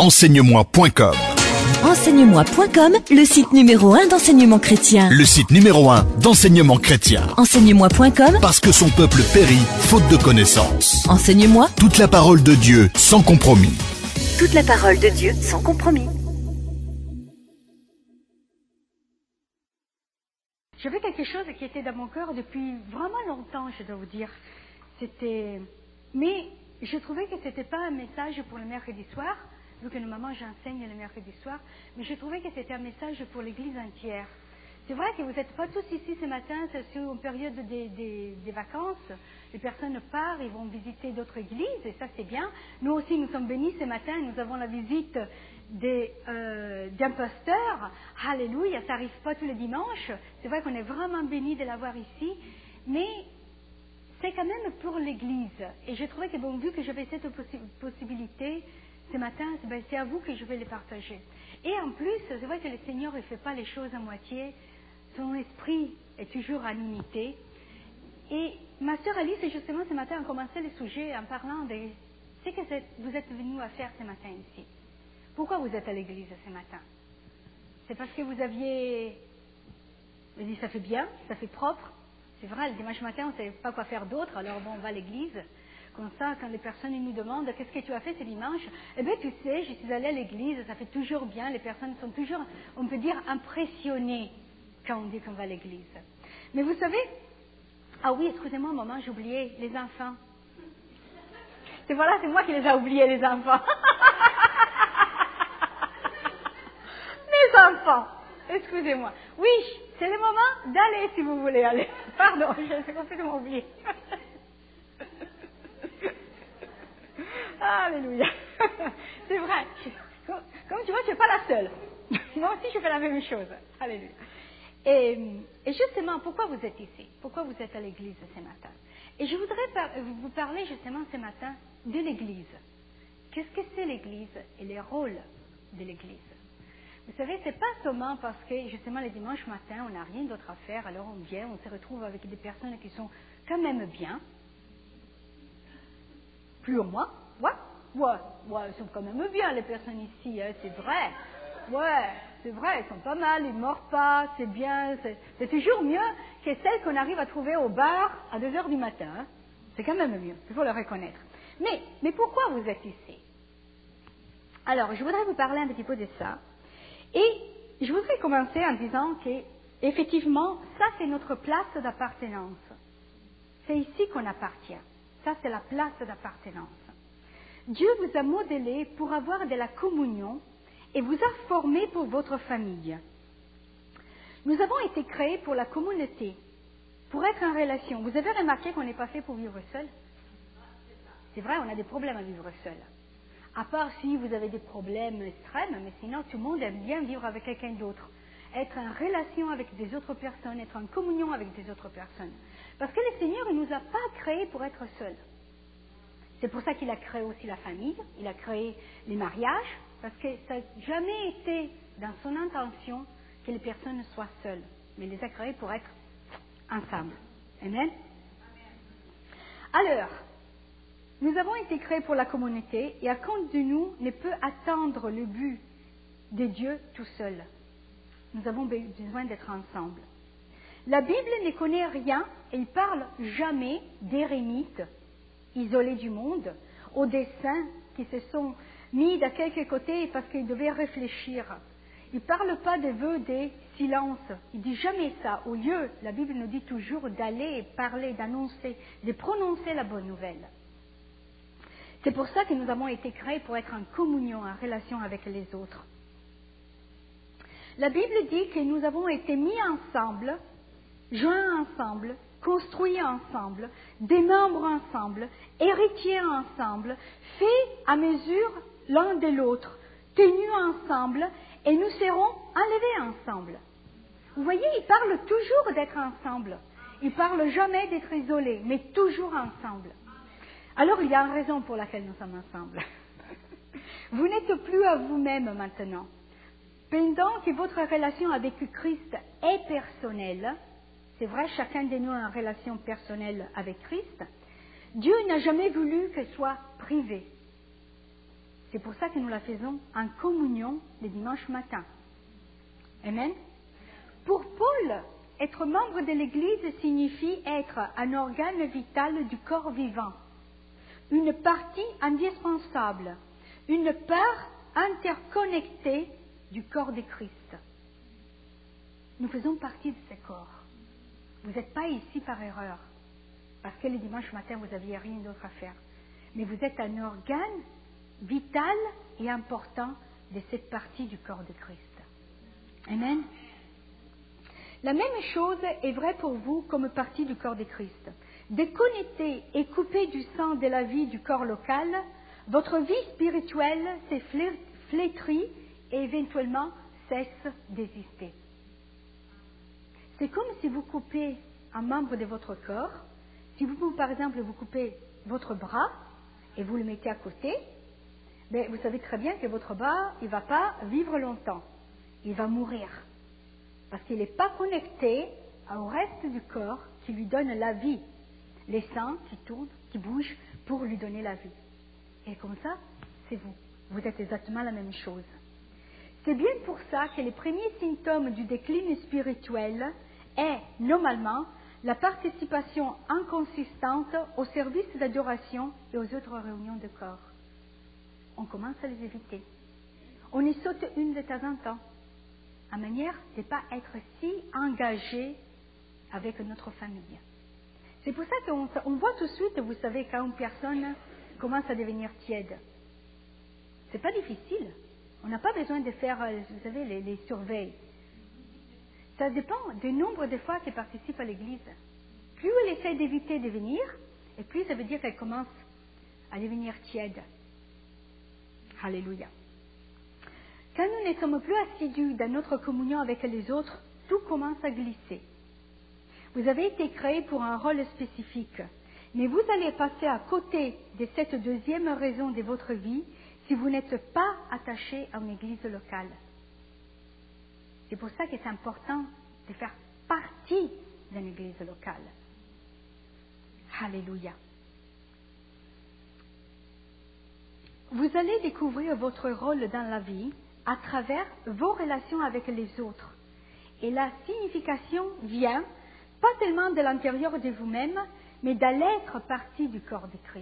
enseigne-moi.com. Enseigne-moi.com, le site numéro 1 d'enseignement chrétien. Le site numéro 1 d'enseignement chrétien. Enseigne-moi.com, Parce que son peuple périt faute de connaissance. Enseigne-moi. Toute la parole de Dieu sans compromis. Toute la parole de Dieu sans compromis. J'avais quelque chose qui était dans mon cœur depuis vraiment longtemps, je dois vous dire. Mais je trouvais que c'était pas un message pour le mercredi soir, vu que normalement j'enseigne le mercredi soir, mais je trouvais que c'était un message pour l'Église entière. C'est vrai que vous n'êtes pas tous ici ce matin, c'est sur une période des vacances. Les personnes partent, ils vont visiter d'autres églises, et ça c'est bien. Nous aussi, nous sommes bénis ce matin, nous avons la visite d'un pasteur. Alléluia, ça n'arrive pas tous les dimanches. C'est vrai qu'on est vraiment bénis de l'avoir ici, mais c'est quand même pour l'Église. Et je trouvais que, bon, vu que j'avais cette possibilité ce matin, c'est à vous que je vais les partager. Et en plus, c'est vrai que le Seigneur ne fait pas les choses à moitié. Son esprit est toujours en unité. Et ma sœur Alice, justement, ce matin, a commencé le sujet en parlant de ce que vous êtes venus à faire ce matin ici. Pourquoi vous êtes à l'église ce matin? C'est parce que vous aviez dit ça fait bien, ça fait propre. C'est vrai, le dimanche matin, on ne savait pas quoi faire d'autre, alors bon, on va à l'église. Comme ça, quand les personnes nous demandent qu'est-ce que tu as fait ce dimanche, eh bien, tu sais, je suis allée à l'église, ça fait toujours bien. Les personnes sont toujours, on peut dire, impressionnées quand on dit qu'on va à l'église. Mais vous savez, ah oui, excusez-moi, maman, j'ai oublié les enfants. C'est moi qui les ai oubliés, les enfants. Les enfants, excusez-moi. Oui, c'est le moment d'aller si vous voulez aller. Pardon, j'ai complètement oublié. Alléluia. C'est vrai. Comme tu vois, tu n'es pas la seule. Moi aussi, je fais la même chose. Alléluia. Et justement, pourquoi vous êtes ici? Pourquoi vous êtes à l'église ce matin? Et je voudrais vous parler justement ce matin de l'église. Qu'est-ce que c'est l'église et les rôles de l'église? Vous savez, c'est pas seulement parce que justement le dimanche matin, on n'a rien d'autre à faire, alors on vient, on se retrouve avec des personnes qui sont quand même bien. Plus ou moins. Ouais, elles sont quand même bien, les personnes ici, hein, c'est vrai. Ouais, c'est vrai, elles sont pas mal, ils ne mordent pas, c'est bien. C'est toujours mieux que celles qu'on arrive à trouver au bar à 2h du matin. Hein. C'est quand même mieux, il faut le reconnaître. Mais pourquoi vous êtes ici? Alors, je voudrais vous parler un petit peu de ça. Et je voudrais commencer en disant que, effectivement, ça c'est notre place d'appartenance. C'est ici qu'on appartient. Ça c'est la place d'appartenance. Dieu vous a modelé pour avoir de la communion et vous a formé pour votre famille. Nous avons été créés pour la communauté, pour être en relation. Vous avez remarqué qu'on n'est pas fait pour vivre seul? C'est vrai, on a des problèmes à vivre seul. À part si vous avez des problèmes extrêmes, mais sinon tout le monde aime bien vivre avec quelqu'un d'autre. Être en relation avec des autres personnes, être en communion avec des autres personnes. Parce que le Seigneur ne nous a pas créés pour être seuls. C'est pour ça qu'il a créé aussi la famille, il a créé les mariages, parce que ça n'a jamais été dans son intention que les personnes soient seules. Mais il les a créés pour être ensemble. Amen. Alors, nous avons été créés pour la communauté et aucun de nous ne peut atteindre le but de Dieu tout seul. Nous avons besoin d'être ensemble. La Bible ne connaît rien et il ne parle jamais d'éremites isolés du monde, aux des saints qui se sont mis de quelques côtés parce qu'ils devaient réfléchir. Il ne parle pas de vœux de silence. Il ne dit jamais ça. Au lieu, la Bible nous dit toujours d'aller parler, d'annoncer, de prononcer la bonne nouvelle. C'est pour ça que nous avons été créés pour être en communion, en relation avec les autres. La Bible dit que nous avons été mis ensemble, joints ensemble, construits ensemble, des membres ensemble, héritiers ensemble, faits à mesure l'un de l'autre, tenus ensemble, et nous serons enlevés ensemble. Vous voyez, il parle toujours d'être ensemble. Il parle jamais d'être isolés, mais toujours ensemble. Alors, il y a une raison pour laquelle nous sommes ensemble. Vous n'êtes plus à vous-même maintenant. Pendant que votre relation avec Christ est personnelle, c'est vrai, chacun de nous a une relation personnelle avec Christ, Dieu n'a jamais voulu qu'elle soit privée. C'est pour ça que nous la faisons en communion le dimanche matin. Amen. Pour Paul, être membre de l'Église signifie être un organe vital du corps vivant, une partie indispensable, une part interconnectée du corps de Christ. Nous faisons partie de ce corps. Vous n'êtes pas ici par erreur, parce que le dimanche matin, vous n'aviez rien d'autre à faire. Mais vous êtes un organe vital et important de cette partie du corps de Christ. Amen. La même chose est vraie pour vous comme partie du corps de Christ. Déconnecté et coupé du sang de la vie du corps local, votre vie spirituelle s'est flétrie et éventuellement cesse d'exister. C'est comme si vous coupez un membre de votre corps. Si vous, par exemple, vous coupez votre bras et vous le mettez à côté, vous savez très bien que votre bras, il ne va pas vivre longtemps. Il va mourir. Parce qu'il n'est pas connecté au reste du corps qui lui donne la vie. Les sangs qui tournent, qui bougent pour lui donner la vie. Et comme ça, c'est vous. Vous êtes exactement la même chose. C'est bien pour ça que les premiers symptômes du déclin spirituel est, normalement, la participation inconsistante au service d'adoration et aux autres réunions de corps. On commence à les éviter. On y saute une de temps en temps, à manière de ne pas être si engagé avec notre famille. C'est pour ça qu'on voit tout de suite, vous savez, quand une personne commence à devenir tiède. C'est pas difficile. On n'a pas besoin de faire, vous savez, les surveilles. Ça dépend du nombre de fois qu'elle participe à l'église. Plus elle essaie d'éviter de venir, et plus ça veut dire qu'elle commence à devenir tiède. Alléluia. Quand nous ne sommes plus assidus dans notre communion avec les autres, tout commence à glisser. Vous avez été créé pour un rôle spécifique, mais vous allez passer à côté de cette deuxième raison de votre vie si vous n'êtes pas attaché à une église locale. C'est pour ça que c'est important de faire partie d'une église locale. Alléluia. Vous allez découvrir votre rôle dans la vie à travers vos relations avec les autres. Et la signification vient pas tellement de l'intérieur de vous-même, mais d'aller être partie du corps de Christ.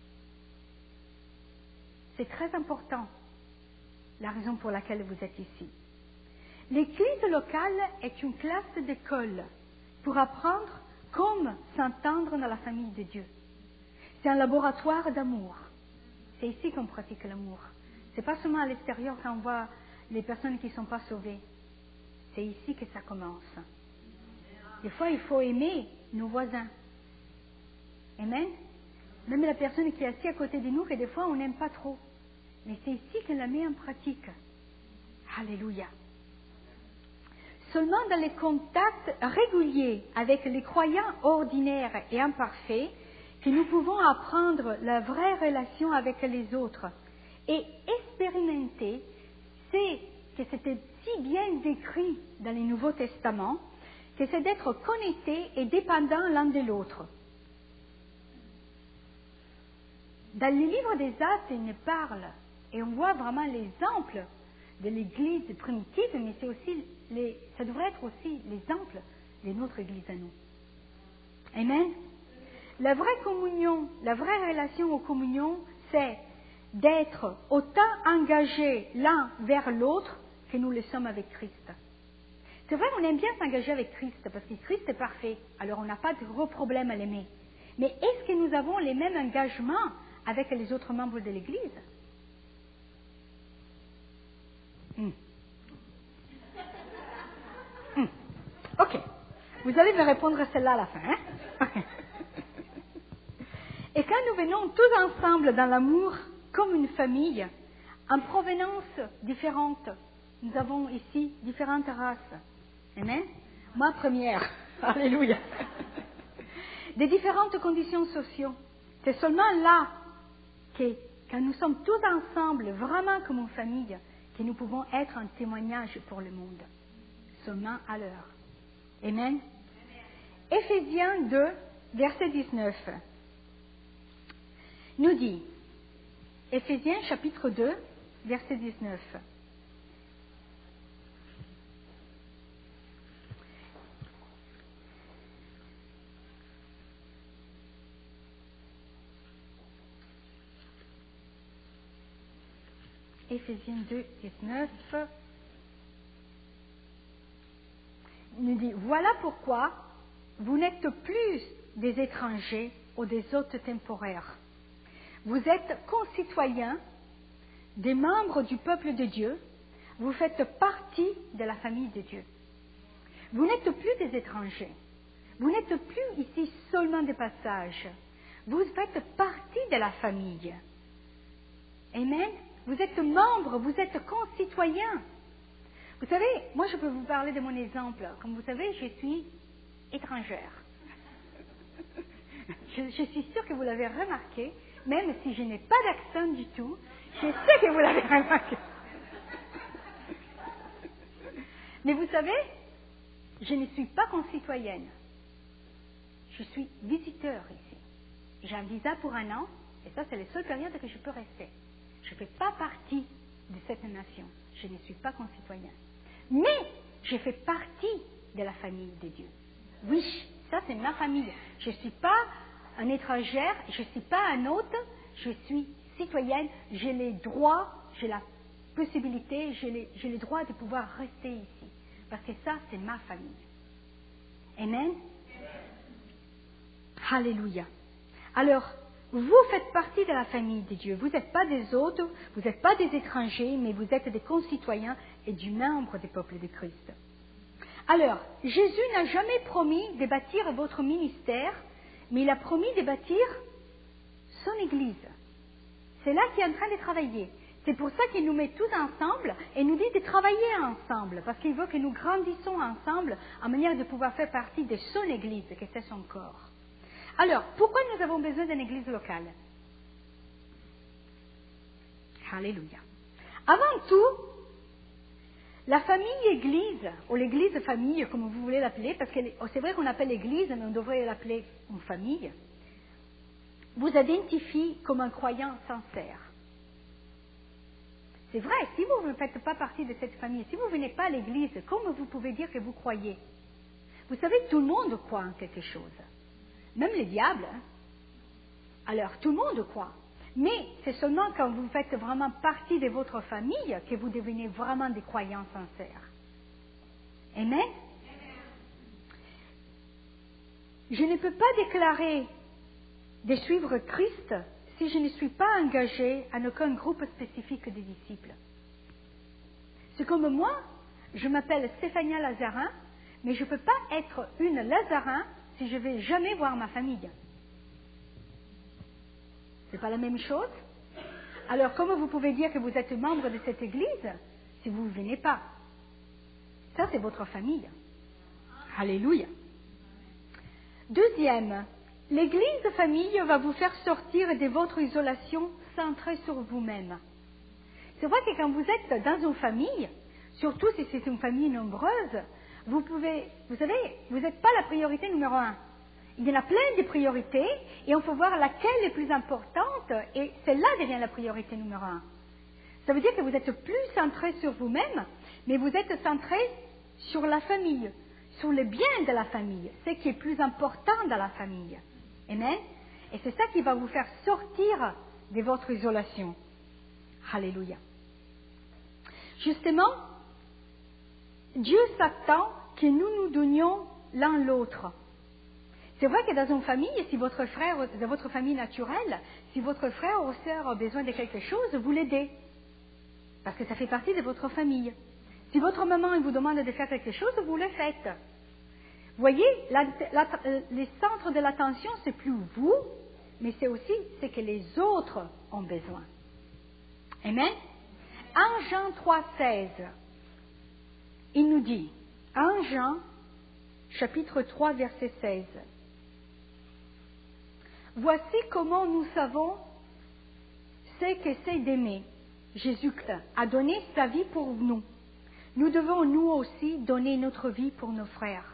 C'est très important, la raison pour laquelle vous êtes ici. L'église locale est une classe d'école pour apprendre comment s'entendre dans la famille de Dieu. C'est un laboratoire d'amour. C'est ici qu'on pratique l'amour. Ce n'est pas seulement à l'extérieur quand on voit les personnes qui ne sont pas sauvées. C'est ici que ça commence. Des fois, il faut aimer nos voisins. Amen. Même la personne qui est assise à côté de nous, que des fois, on n'aime pas trop. Mais c'est ici qu'elle la met en pratique. Alléluia. Seulement dans les contacts réguliers avec les croyants ordinaires et imparfaits, que nous pouvons apprendre la vraie relation avec les autres et expérimenter que c'était si bien décrit dans le Nouveau Testament, que c'est d'être connectés et dépendants l'un de l'autre. Dans le livre des Actes, il parle, et on voit vraiment l'exemple de l'Église primitive, mais c'est aussi ça devrait être aussi l'exemple de notre Église à nous. Amen. La vraie communion, la vraie relation aux communions, c'est d'être autant engagés l'un vers l'autre que nous le sommes avec Christ. C'est vrai, on aime bien s'engager avec Christ, parce que Christ est parfait, alors on n'a pas de gros problème à l'aimer. Mais est-ce que nous avons les mêmes engagements avec les autres membres de l'Église? Ok. Vous allez me répondre à celle-là à la fin. Hein? Et quand nous venons tous ensemble dans l'amour, comme une famille, en provenance différente, nous avons ici différentes races. Amen. Moi, première. Alléluia. Des différentes conditions sociales. C'est seulement là que, quand nous sommes tous ensemble, vraiment comme une famille, que nous pouvons être un témoignage pour le monde. Seulement à l'heure. Amen. Éphésiens 2, verset 19, nous dit: Éphésiens chapitre 2, verset 19. Éphésiens 2, 19 nous dit, voilà pourquoi vous n'êtes plus des étrangers ou des hôtes temporaires. Vous êtes concitoyens, des membres du peuple de Dieu, vous faites partie de la famille de Dieu. Vous n'êtes plus des étrangers, vous n'êtes plus ici seulement des passages, vous faites partie de la famille. Amen. Vous êtes membres, vous êtes concitoyens. Vous savez, moi je peux vous parler de mon exemple. Comme vous savez, je suis étrangère. Je suis sûre que vous l'avez remarqué, même si je n'ai pas d'accent du tout, je sais que vous l'avez remarqué. Mais vous savez, je ne suis pas concitoyenne. Je suis visiteur ici. J'ai un visa pour 1 an, et ça c'est la seule période que je peux rester. Je ne fais pas partie de cette nation. Je ne suis pas concitoyen. Mais je fais partie de la famille de Dieu. Oui, ça c'est ma famille. Je ne suis pas un étrangère, je ne suis pas un hôte, je suis citoyenne, j'ai les droits, j'ai la possibilité, j'ai le droit de pouvoir rester ici. Parce que ça, c'est ma famille. Amen. Alléluia. Alors, vous faites partie de la famille de Dieu. Vous n'êtes pas des hôtes, vous n'êtes pas des étrangers, mais vous êtes des concitoyens et du membre du peuple de Christ. Alors, Jésus n'a jamais promis de bâtir votre ministère, mais il a promis de bâtir son Église. C'est là qu'il est en train de travailler. C'est pour ça qu'il nous met tous ensemble et nous dit de travailler ensemble, parce qu'il veut que nous grandissons ensemble en manière de pouvoir faire partie de son Église, que c'est son corps. Alors, pourquoi nous avons besoin d'une Église locale? Alléluia. Avant tout, la famille Église, ou l'Église famille, comme vous voulez l'appeler, parce que c'est vrai qu'on appelle Église, mais on devrait l'appeler une famille, vous identifie comme un croyant sincère. C'est vrai, si vous ne faites pas partie de cette famille, si vous ne venez pas à l'église, comment vous pouvez dire que vous croyez? Vous savez, tout le monde croit en quelque chose. Même les diables. Hein? Alors, tout le monde croit. Mais c'est seulement quand vous faites vraiment partie de votre famille que vous devenez vraiment des croyants sincères. Amen? Je ne peux pas déclarer de suivre Christ si je ne suis pas engagé en aucun groupe spécifique de disciples. C'est comme moi, je m'appelle Stéphania Lazarin, mais je ne peux pas être une Lazarin si je ne vais jamais voir ma famille. C'est pas la même chose. Alors comment vous pouvez dire que vous êtes membre de cette église si vous ne venez pas? Ça, c'est votre famille. Alléluia. Deuxième, l'église famille va vous faire sortir de votre isolation centrée sur vous-même. C'est vrai que quand vous êtes dans une famille, surtout si c'est une famille nombreuse, vous savez, vous n'êtes pas la priorité numéro 1. Il y en a plein de priorités et on peut voir laquelle est plus importante et celle-là devient la priorité numéro 1. Ça veut dire que vous êtes plus centré sur vous-même, mais vous êtes centré sur la famille, sur le bien de la famille, ce qui est plus important dans la famille. Amen. Et c'est ça qui va vous faire sortir de votre isolation. Alléluia. Justement, Dieu s'attend que nous nous donnions l'un l'autre. C'est vrai que dans une famille, si votre frère, dans votre famille naturelle, si votre frère ou sœur a besoin de quelque chose, vous l'aidez. Parce que ça fait partie de votre famille. Si votre maman vous demande de faire quelque chose, vous le faites. Vous voyez, les centres de l'attention, c'est plus vous, mais c'est aussi ce que les autres ont besoin. Amen. En Jean 3,16, il nous dit, en Jean, chapitre 3, verset 16, voici comment nous savons ce que c'est d'aimer. Jésus-Christ a donné sa vie pour nous. Nous devons nous aussi donner notre vie pour nos frères.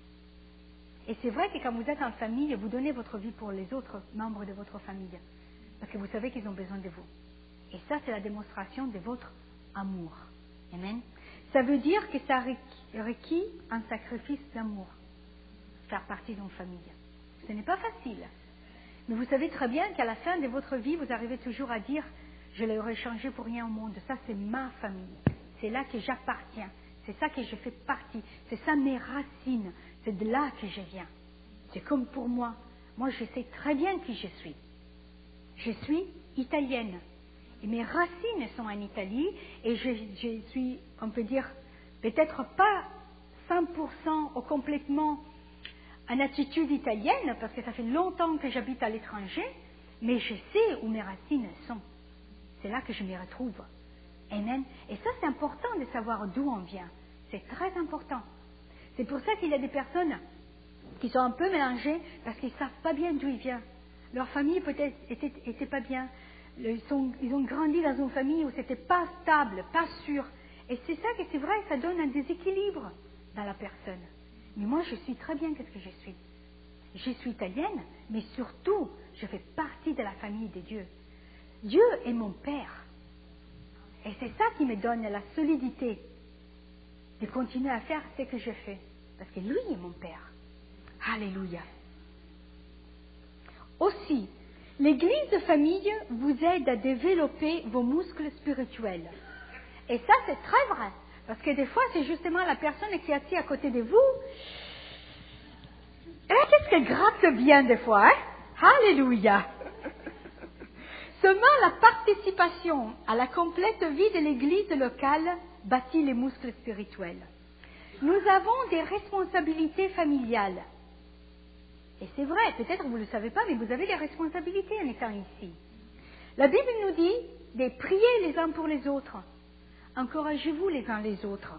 Et c'est vrai que quand vous êtes en famille, vous donnez votre vie pour les autres membres de votre famille. parce que vous savez qu'ils ont besoin de vous. Et ça, c'est la démonstration de votre amour. Amen. Ça veut dire que ça requiert un sacrifice d'amour, faire partie d'une famille. Ce n'est pas facile. Mais vous savez très bien qu'à la fin de votre vie, vous arrivez toujours à dire « Je l'aurais changé pour rien au monde. Ça, c'est ma famille. C'est là que j'appartiens. C'est ça que je fais partie. C'est ça mes racines. C'est de là que je viens. » C'est comme pour moi. Moi, je sais très bien qui je suis. Je suis italienne. Et mes racines sont en Italie. Et je suis, on peut dire, peut-être pas 100% ou complètement en attitude italienne, parce que ça fait longtemps que j'habite à l'étranger, mais je sais où mes racines sont. C'est là que je me retrouve. Amen. Et ça, c'est important de savoir d'où on vient. C'est très important. C'est pour ça qu'il y a des personnes qui sont un peu mélangées, parce qu'ils ne savent pas bien d'où ils viennent. Leur famille peut-être était pas bien. Ils ont grandi dans une famille où c'était pas stable, pas sûr. Et c'est ça que c'est vrai, ça donne un déséquilibre dans la personne. Mais moi, je suis très bien qu'est-ce que je suis. Je suis italienne, mais surtout, je fais partie de la famille de Dieu. Dieu est mon Père. Et c'est ça qui me donne la solidité de continuer à faire ce que je fais. Parce que lui est mon Père. Alléluia. Aussi, l'église de famille vous aide à développer vos muscles spirituels. Et ça, c'est très vrai. Parce que des fois, c'est justement la personne qui est assise à côté de vous. Et qu'est-ce qu'elle gratte bien des fois, hein? Alléluia. Seulement la participation à la complète vie de l'église locale bâtit les muscles spirituels. Nous avons des responsabilités familiales. Et c'est vrai, peut-être vous ne le savez pas, mais vous avez des responsabilités en étant ici. La Bible nous dit de prier les uns pour les autres. Encouragez-vous les uns les autres.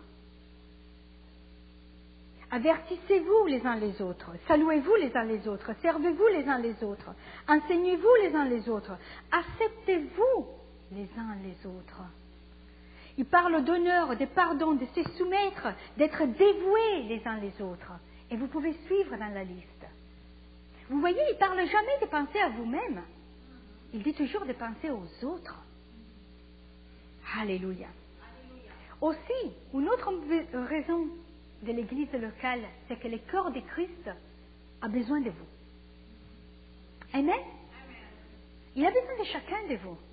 Avertissez-vous les uns les autres. Saluez-vous les uns les autres. Servez-vous les uns les autres. Enseignez-vous les uns les autres. Acceptez-vous les uns les autres. Il parle d'honneur, de pardon, de se soumettre, d'être dévoués les uns les autres. Et vous pouvez suivre dans la liste. Vous voyez, il ne parle jamais de penser à vous-même. Il dit toujours de penser aux autres. Alléluia. Aussi, une autre raison de l'église locale, c'est que le corps de Christ a besoin de vous. Amen? Il a besoin de chacun de vous.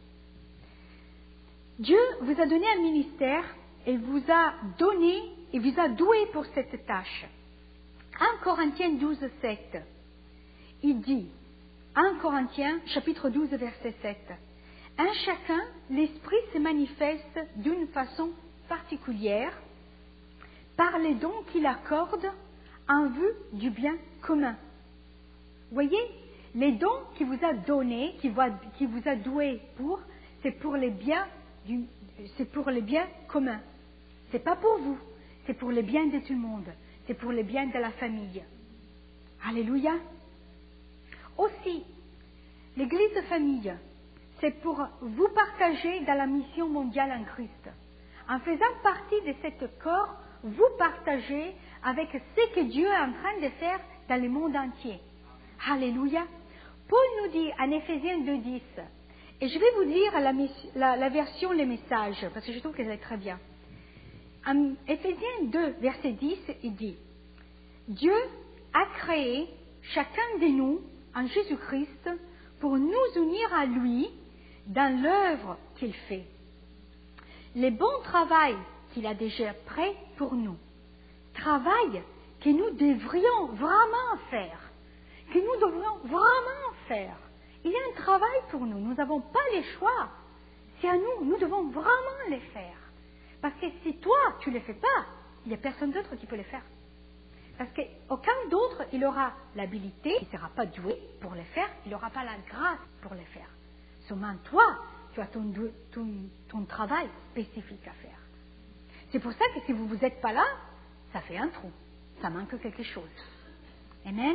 Dieu vous a donné un ministère et vous a donné et vous a doué pour cette tâche. 1 Corinthiens 12, 7, il dit, 1 Corinthiens chapitre 12, verset 7, « En chacun, l'Esprit se manifeste d'une façon particulière par les dons qu'il accorde en vue du bien commun. » Voyez, les dons qu'il vous a donnés, qu'il vous a doués pour, c'est pour les biens communs. C'est pas pour vous, c'est pour le bien de tout le monde, c'est pour le bien de la famille. Alléluia. Aussi, l'église de famille, c'est pour vous partager dans la mission mondiale en Christ. En faisant partie de cet corps, vous partagez avec ce que Dieu est en train de faire dans le monde entier. Alléluia. Paul nous dit en Éphésiens 2,10, et je vais vous lire la version Les Messages, parce que je trouve qu'elle est très bien. En Éphésiens 2, verset 10, il dit, « Dieu a créé chacun de nous en Jésus-Christ pour nous unir à lui dans l'œuvre qu'il fait. Le bon travail qu'il a déjà prêt pour nous. Travail que nous devrions vraiment faire. Que nous devrions vraiment faire. Il y a un travail pour nous. Nous n'avons pas le choix. C'est à nous. Nous devons vraiment le faire. Parce que si toi, tu ne le fais pas, il n'y a personne d'autre qui peut le faire. Parce qu'aucun d'autre, il aura l'habilité, il ne sera pas doué pour le faire, il n'aura pas la grâce pour le faire. Seulement toi, tu as ton travail spécifique à faire. C'est pour ça que si vous n'êtes pas là, ça fait un trou. Ça manque quelque chose. Amen.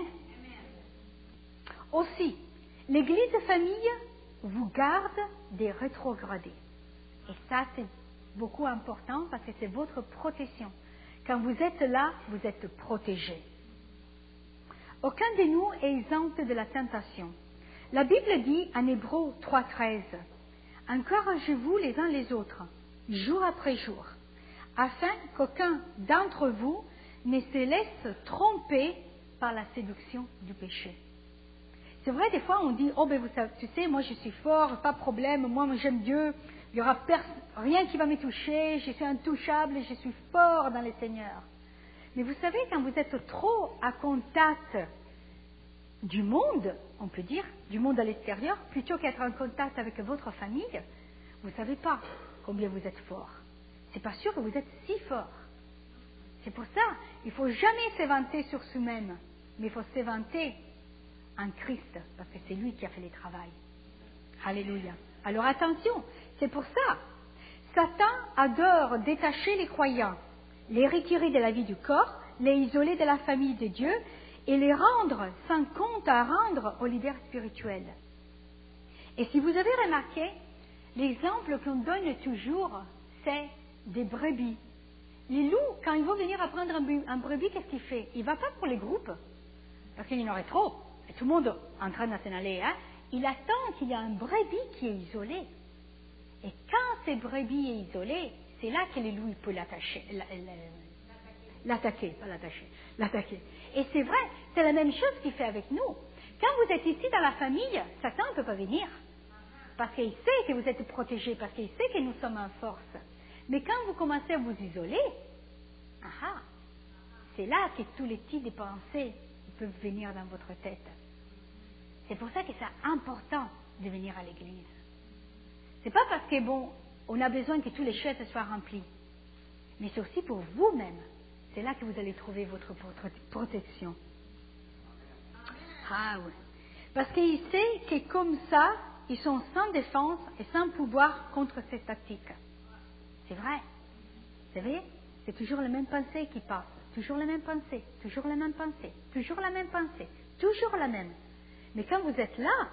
Aussi, l'église de famille vous garde des rétrogradés. Et ça, c'est beaucoup important parce que c'est votre protection. Quand vous êtes là, vous êtes protégés. Aucun de nous est exempt de la tentation. La Bible dit en Hébreux 3,13 « Encouragez-vous les uns les autres, jour après jour, afin qu'aucun d'entre vous ne se laisse tromper par la séduction du péché. » C'est vrai, des fois on dit « Oh, ben tu sais, moi je suis fort, pas de problème, moi j'aime Dieu, il n'y aura rien qui va me toucher, je suis intouchable, je suis fort dans le Seigneur. » Mais vous savez, quand vous êtes trop à contact du monde, on peut dire, du monde à l'extérieur, plutôt qu'être en contact avec votre famille, vous ne savez pas combien vous êtes fort. C'est pas sûr que vous êtes si fort. C'est pour ça, il ne faut jamais s'éventer sur soi-même, mais il faut s'éventer en Christ, parce que c'est lui qui a fait le travail. Alléluia. Alors attention, c'est pour ça, Satan adore détacher les croyants, les retirer de la vie du corps, les isoler de la famille de Dieu et les rendre sans compte à rendre aux leaders spirituels. Et si vous avez remarqué, l'exemple qu'on donne toujours, c'est des brebis. Les loups, quand ils vont venir apprendre un brebis, qu'est-ce qu'il fait? Il ne va pas pour les groupes, parce qu'il y en aurait trop. Et tout le monde est en train de s'en aller. Hein? Il attend qu'il y ait un brebis qui est isolé. Et quand ce brebis est isolé, c'est là que le loup il peut l'attacher. L'attaquer. Et c'est vrai, c'est la même chose qu'il fait avec nous. Quand vous êtes ici dans la famille, Satan ne peut pas venir. Parce qu'il sait que vous êtes protégés, parce qu'il sait que nous sommes en force. Mais quand vous commencez à vous isoler, c'est là que tous les types de pensées peuvent venir dans votre tête. C'est pour ça que c'est important de venir à l'église. C'est pas parce que, on a besoin que tous les chaises soient remplies. Mais c'est aussi pour vous-même. C'est là que vous allez trouver votre protection. Ah oui. Parce qu'il sait que comme ça, ils sont sans défense et sans pouvoir contre ces tactiques. C'est vrai. Vous savez, c'est toujours la même pensée qui passe. Toujours la même pensée, toujours la même pensée, toujours la même pensée, toujours la même. Mais quand vous êtes là,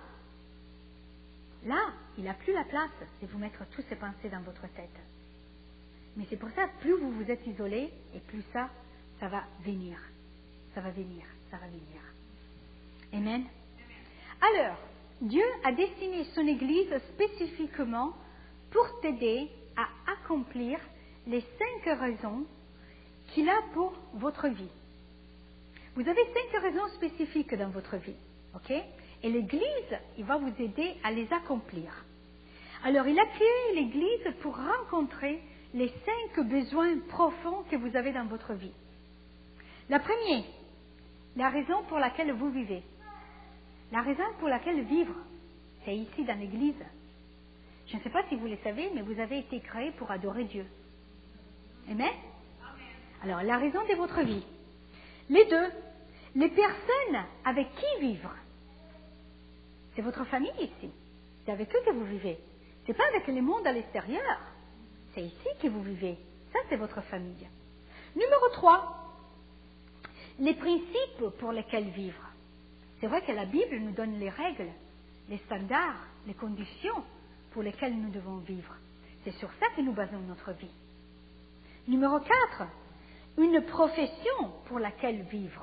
il n'a plus la place de vous mettre toutes ces pensées dans votre tête. Mais c'est pour ça, plus vous vous êtes isolé, et plus ça va venir. Ça va venir, ça va venir. Amen. Alors, Dieu a destiné son Église spécifiquement pour t'aider à accomplir les 5 raisons qu'il a pour votre vie. Vous avez 5 raisons spécifiques dans votre vie, ok? Et l'Église, il va vous aider à les accomplir. Alors, il a créé l'Église pour rencontrer les 5 besoins profonds que vous avez dans votre vie. La première, la raison pour laquelle vous vivez. La raison pour laquelle vivre, c'est ici dans l'Église. Je ne sais pas si vous le savez, mais vous avez été créé pour adorer Dieu. Amen? Alors, la raison de votre vie. Les 2, les personnes avec qui vivre. C'est votre famille ici. C'est avec eux que vous vivez. Ce n'est pas avec le monde à l'extérieur. C'est ici que vous vivez. Ça, c'est votre famille. Numéro 3, les principes pour lesquels vivre. C'est vrai que la Bible nous donne les règles, les standards, les conditions pour lesquelles nous devons vivre. C'est sur ça que nous basons notre vie. Numéro 4, une profession pour laquelle vivre.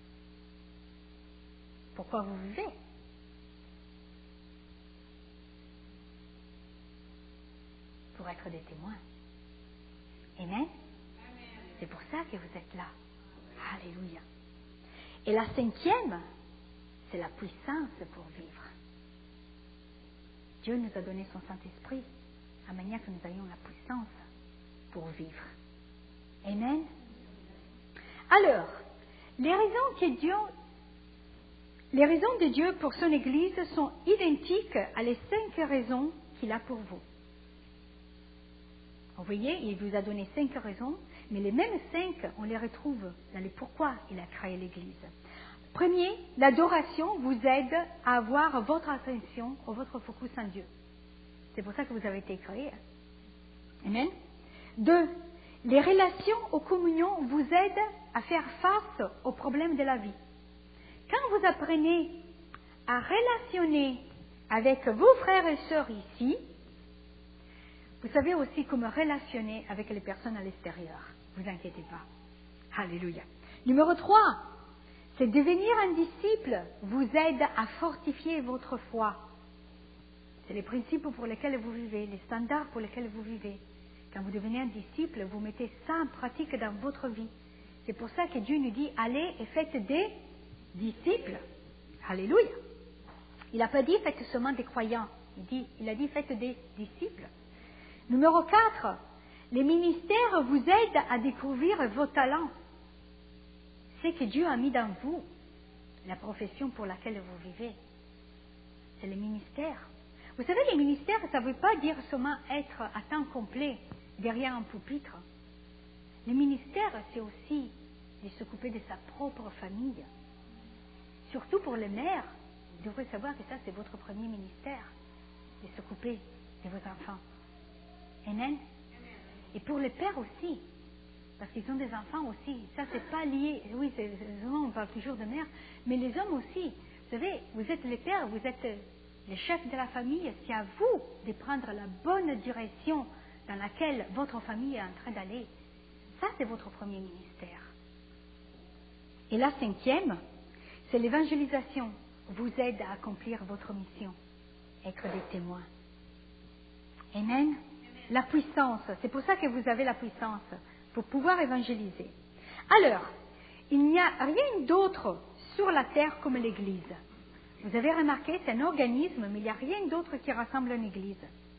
Pourquoi vous vivez? Pour être des témoins. Amen. C'est pour ça que vous êtes là. Alléluia. Et la 5e, c'est la puissance pour vivre. Dieu nous a donné son Saint-Esprit, à manière que nous ayons la puissance pour vivre. Amen. Alors, les raisons de Dieu pour son Église sont identiques à les 5 raisons qu'il a pour vous. Vous voyez, il vous a donné 5 raisons, mais les mêmes 5, on les retrouve dans les pourquoi il a créé l'Église. Premier, l'adoration vous aide à avoir votre attention ou votre focus en Dieu. C'est pour ça que vous avez été créés. Amen. 2, les relations aux communions vous aident à faire face aux problèmes de la vie. Quand vous apprenez à relationner avec vos frères et sœurs ici, vous savez aussi comment relationner avec les personnes à l'extérieur. Ne vous inquiétez pas. Alléluia. Numéro 3, C'est devenir un disciple vous aide à fortifier votre foi. C'est les principes pour lesquels vous vivez, les standards pour lesquels vous vivez. Quand vous devenez un disciple, vous mettez ça en pratique dans votre vie. C'est pour ça que Dieu nous dit, allez et faites des disciples. Alléluia. Il n'a pas dit faites seulement des croyants. Il a dit faites des disciples. Numéro 4, les ministères vous aident à découvrir vos talents. C'est que Dieu a mis dans vous la profession pour laquelle vous vivez. C'est les ministères. Vous savez, les ministères, ça ne veut pas dire seulement être à temps complet derrière un pupitre. Les ministères, c'est aussi de s'occuper de sa propre famille. Surtout pour les mères, vous devrez savoir que ça, c'est votre premier ministère, de s'occuper de vos enfants. Amen. Et pour les pères aussi, parce qu'ils ont des enfants aussi. Ça, c'est pas lié. Oui, on parle toujours de mères, mais les hommes aussi. Vous savez, vous êtes les pères, vous êtes les chefs de la famille. C'est à vous de prendre la bonne direction dans laquelle votre famille est en train d'aller. Ça, c'est votre premier ministère. Et la 5e, c'est l'évangélisation. Vous aide à accomplir votre mission, être des témoins. Amen. La puissance, c'est pour ça que vous avez la puissance, pour pouvoir évangéliser. Alors, il n'y a rien d'autre sur la terre comme l'Église. Vous avez remarqué, c'est un organisme, mais il n'y a rien d'autre qui rassemble une Église.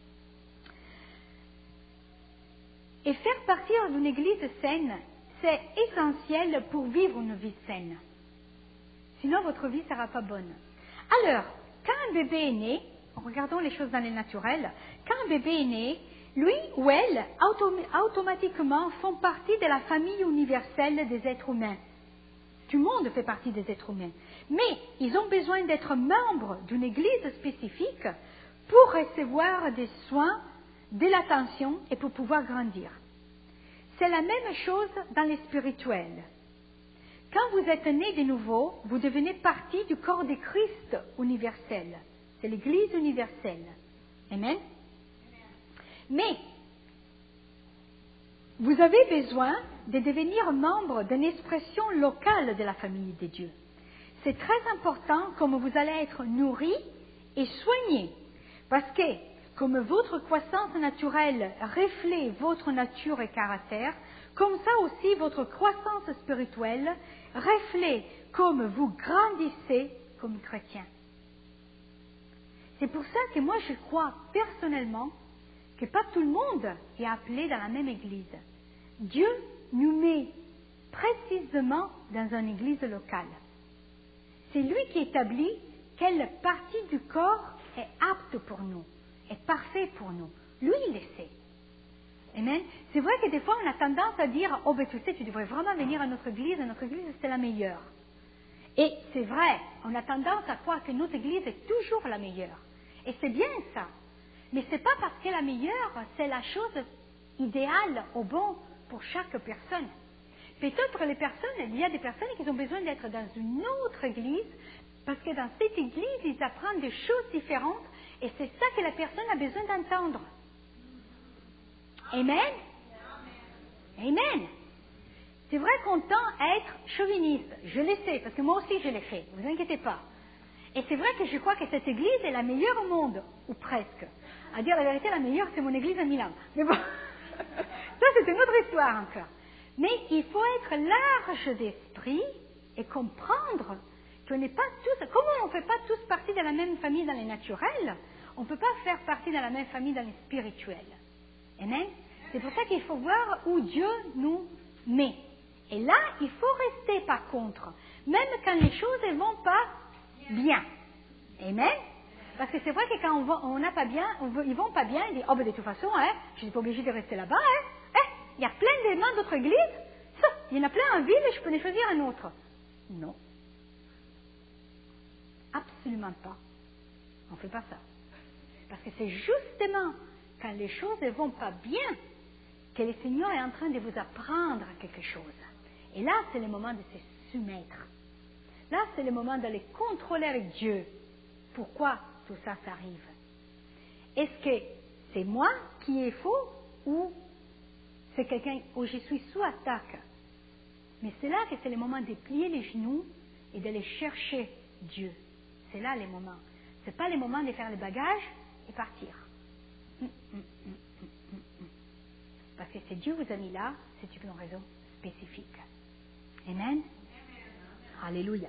Et faire partir d'une Église saine, c'est essentiel pour vivre une vie saine. Sinon, votre vie ne sera pas bonne. Alors, quand un bébé est né, regardons les choses dans le naturel, quand un bébé est né, lui ou elle, automatiquement, font partie de la famille universelle des êtres humains. Tout le monde fait partie des êtres humains. Mais ils ont besoin d'être membres d'une église spécifique pour recevoir des soins, de l'attention et pour pouvoir grandir. C'est la même chose dans les spirituels. Quand vous êtes né de nouveau, vous devenez partie du corps de Christ universel. C'est l'église universelle. Amen. Mais, vous avez besoin de devenir membre d'une expression locale de la famille de Dieu. C'est très important comme vous allez être nourri et soigné. Parce que, comme votre croissance naturelle reflète votre nature et caractère, comme ça aussi votre croissance spirituelle reflète comme vous grandissez comme chrétien. C'est pour ça que moi je crois personnellement que pas tout le monde est appelé dans la même église. Dieu nous met précisément dans une église locale. C'est lui qui établit quelle partie du corps est apte pour nous, est parfait pour nous. Lui, il le sait. Amen. C'est vrai que des fois, on a tendance à dire, oh ben tu sais, tu devrais vraiment venir à notre église c'est la meilleure. Et c'est vrai, on a tendance à croire que notre église est toujours la meilleure. Et c'est bien ça. Mais ce n'est pas parce qu'elle est la meilleure, c'est la chose idéale au bon pour chaque personne. Peut-être il y a des personnes qui ont besoin d'être dans une autre église, parce que dans cette église, ils apprennent des choses différentes, et c'est ça que la personne a besoin d'entendre. Amen. Amen. C'est vrai qu'on tend à être chauviniste, je le sais, parce que moi aussi je l'ai fait, ne vous inquiétez pas. Et c'est vrai que je crois que cette église est la meilleure au monde, ou presque. À dire la vérité, la meilleure, c'est mon église à Milan. Mais bon, ça c'est une autre histoire encore. Mais il faut être large d'esprit et comprendre qu'on n'est pas tous... Comment on ne fait pas tous partie de la même famille dans les naturels, on ne peut pas faire partie de la même famille dans les spirituels. Amen. C'est pour ça qu'il faut voir où Dieu nous met. Et là, il faut rester par contre, même quand les choses ne vont pas bien. Amen. Parce que c'est vrai que quand on n'a pas bien, ils vont pas bien, ils disent, oh ben de toute façon, je ne suis pas obligé de rester là-bas, il y a plein d'éléments d'autres églises, il y en a plein en ville et je peux les choisir un autre. Non. Absolument pas. On ne fait pas ça. Parce que c'est justement quand les choses ne vont pas bien que le Seigneur est en train de vous apprendre quelque chose. Et là, c'est le moment de se soumettre. Là, c'est le moment d'aller contrôler avec Dieu. Pourquoi tout ça s'arrive? Est-ce que c'est moi qui est faux ou c'est quelqu'un où je suis sous attaque? Mais c'est là que c'est le moment de plier les genoux et d'aller chercher Dieu. C'est là les moments. Ce n'est pas les moments de faire les bagages et partir. Parce que si Dieu vous a mis là, c'est une raison spécifique. Amen. Alléluia.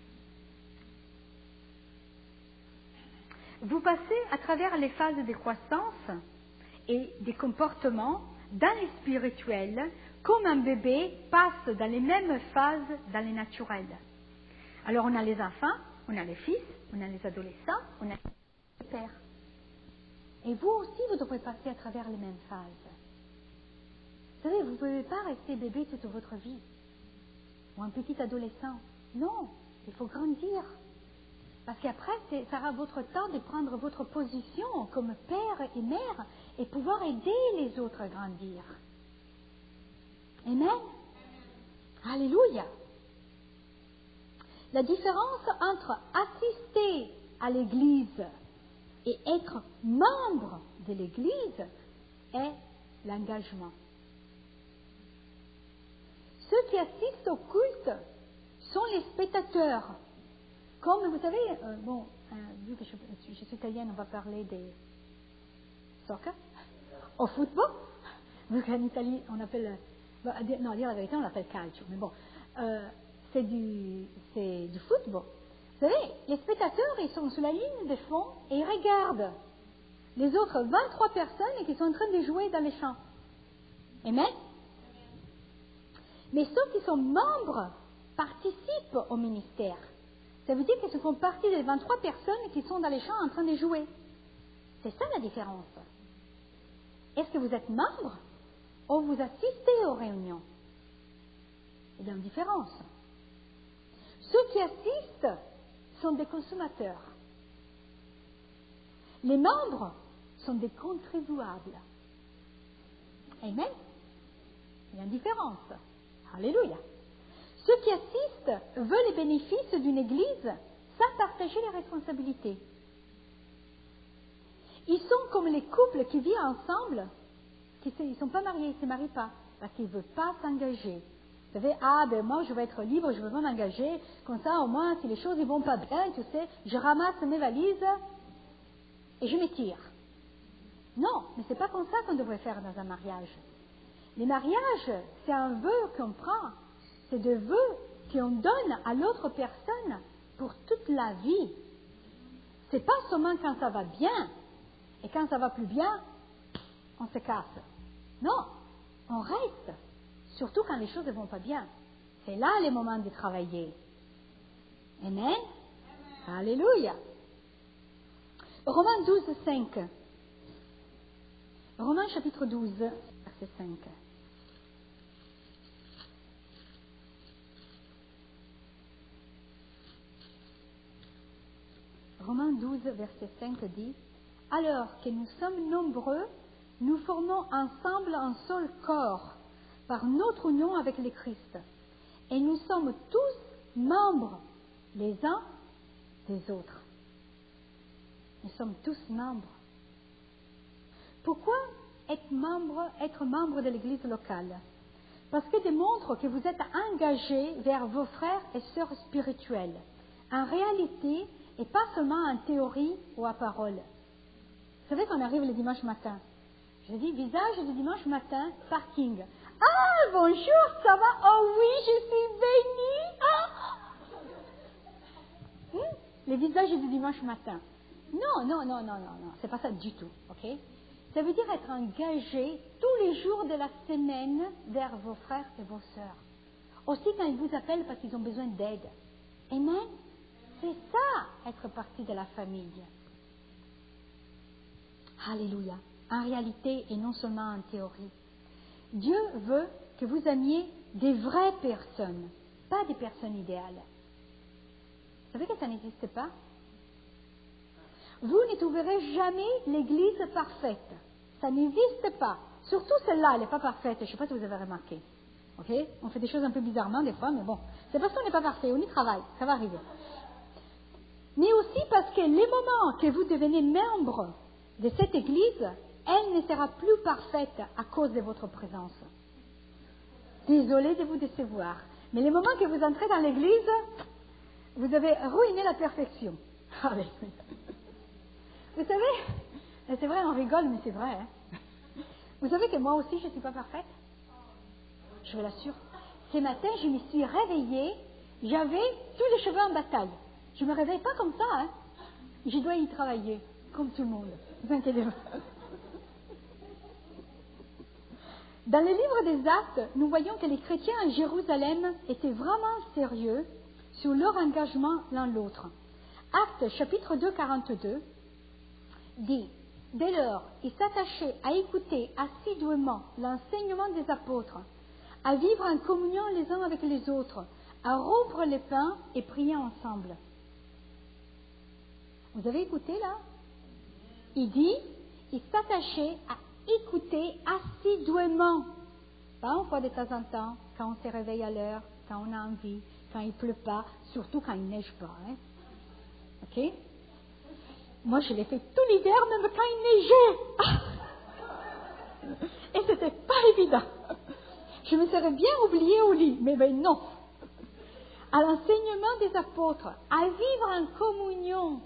Vous passez à travers les phases de croissance et des comportements dans les spirituels, comme un bébé passe dans les mêmes phases dans les naturels. Alors on a les enfants, on a les fils, on a les adolescents, on a les pères. Et vous aussi, vous devrez passer à travers les mêmes phases. Vous savez, vous ne pouvez pas rester bébé toute votre vie, ou un petit adolescent. Non, il faut grandir. Parce qu'après, ça sera votre temps de prendre votre position comme père et mère et pouvoir aider les autres à grandir. Amen. Alléluia. La différence entre assister à l'Église et être membre de l'Église est l'engagement. Ceux qui assistent au culte sont les spectateurs. Comme vous savez, vu que je suis italienne, on va parler des soccer, au football. Vu qu'en Italie, on appelle, non, dire la vérité, on l'appelle calcio, mais bon, c'est du football. Vous savez, les spectateurs, ils sont sur la ligne de fond et ils regardent les autres 23 personnes qui sont en train de jouer dans les champs. Amen. Mais ceux qui sont membres participent au ministère. Ça veut dire qu'ils font partie des 23 personnes qui sont dans les champs en train de jouer. C'est ça la différence. Est-ce que vous êtes membre ou vous assistez aux réunions? Il y a une différence. Ceux qui assistent sont des consommateurs. Les membres sont des contribuables. Amen. Il y a une différence. Alléluia. Ceux qui assistent veulent les bénéfices d'une église sans partager les responsabilités. Ils sont comme les couples qui vivent ensemble, ils ne sont pas mariés, ils ne se marient pas, parce qu'ils ne veulent pas s'engager. Vous savez, moi je veux être libre, je ne veux pas m'engager, comme ça au moins si les choses ne vont pas bien, tu sais, je ramasse mes valises et je me tire. Non, mais ce n'est pas comme ça qu'on devrait faire dans un mariage. Les mariages, c'est un vœu qu'on prend. C'est des vœux qu'on donne à l'autre personne pour toute la vie. Ce n'est pas seulement quand ça va bien, et quand ça va plus bien, on se casse. Non, on reste, surtout quand les choses ne vont pas bien. C'est là les moments de travailler. Amen. Alléluia. Romains 12, 5. Romains chapitre 12, verset 5. Romains 12, verset 5 dit « Alors que nous sommes nombreux, nous formons ensemble un seul corps par notre union avec le Christ. Et nous sommes tous membres les uns des autres. » Nous sommes tous membres. Pourquoi être membre de l'Église locale? Parce que démontre que vous êtes engagé vers vos frères et sœurs spirituels. En réalité, et pas seulement en théorie ou à parole. Vous savez qu'on arrive le dimanche matin. Je dis visage du dimanche matin, parking. Ah, bonjour, ça va? Oh oui, je suis bénie. Les visages du dimanche matin. Non, c'est pas ça du tout, ok? Ça veut dire être engagé tous les jours de la semaine vers vos frères et vos sœurs. Aussi quand ils vous appellent parce qu'ils ont besoin d'aide. Amen? C'est ça, être partie de la famille. Alléluia. En réalité et non seulement en théorie. Dieu veut que vous aimiez des vraies personnes, pas des personnes idéales. Vous savez que ça n'existe pas? Vous ne trouverez jamais l'église parfaite. Ça n'existe pas. Surtout celle-là, elle n'est pas parfaite. Je ne sais pas si vous avez remarqué. Ok? On fait des choses un peu bizarrement des fois, mais bon. C'est parce qu'on n'est pas parfait. On y travaille. Ça va arriver. Mais aussi parce que les moments que vous devenez membre de cette église, elle ne sera plus parfaite à cause de votre présence. Désolée de vous décevoir. Mais les moments que vous entrez dans l'église, Vous avez ruiné la perfection. Alléluia. Vous savez, c'est vrai, on rigole, mais c'est vrai. Hein. Vous savez que moi aussi, je ne suis pas parfaite. Je vous l'assure. Ce matin, je me suis réveillée, j'avais tous les cheveux en bataille. Je ne me réveille pas comme ça. Hein. Je dois y travailler, comme tout le monde. Ne vous inquiétez pas. Dans le livre des Actes, nous voyons que les chrétiens à Jérusalem étaient vraiment sérieux sur leur engagement l'un l'autre. Actes chapitre 2, 42 dit « Dès lors, ils s'attachaient à écouter assidûment l'enseignement des apôtres, à vivre en communion les uns avec les autres, à rompre les pains et prier ensemble. » Vous avez écouté là? Il dit « Ils s'attachaient à écouter assidûment. » Pas une fois de temps en temps, quand on se réveille à l'heure, quand on a envie, quand il ne pleut pas, surtout quand il ne neige pas. Hein? Ok? Moi, je l'ai fait tout l'hiver, même quand il neigeait. Et c'était pas évident. Je me serais bien oubliée au lit, mais ben non. À l'enseignement des apôtres, à vivre en communion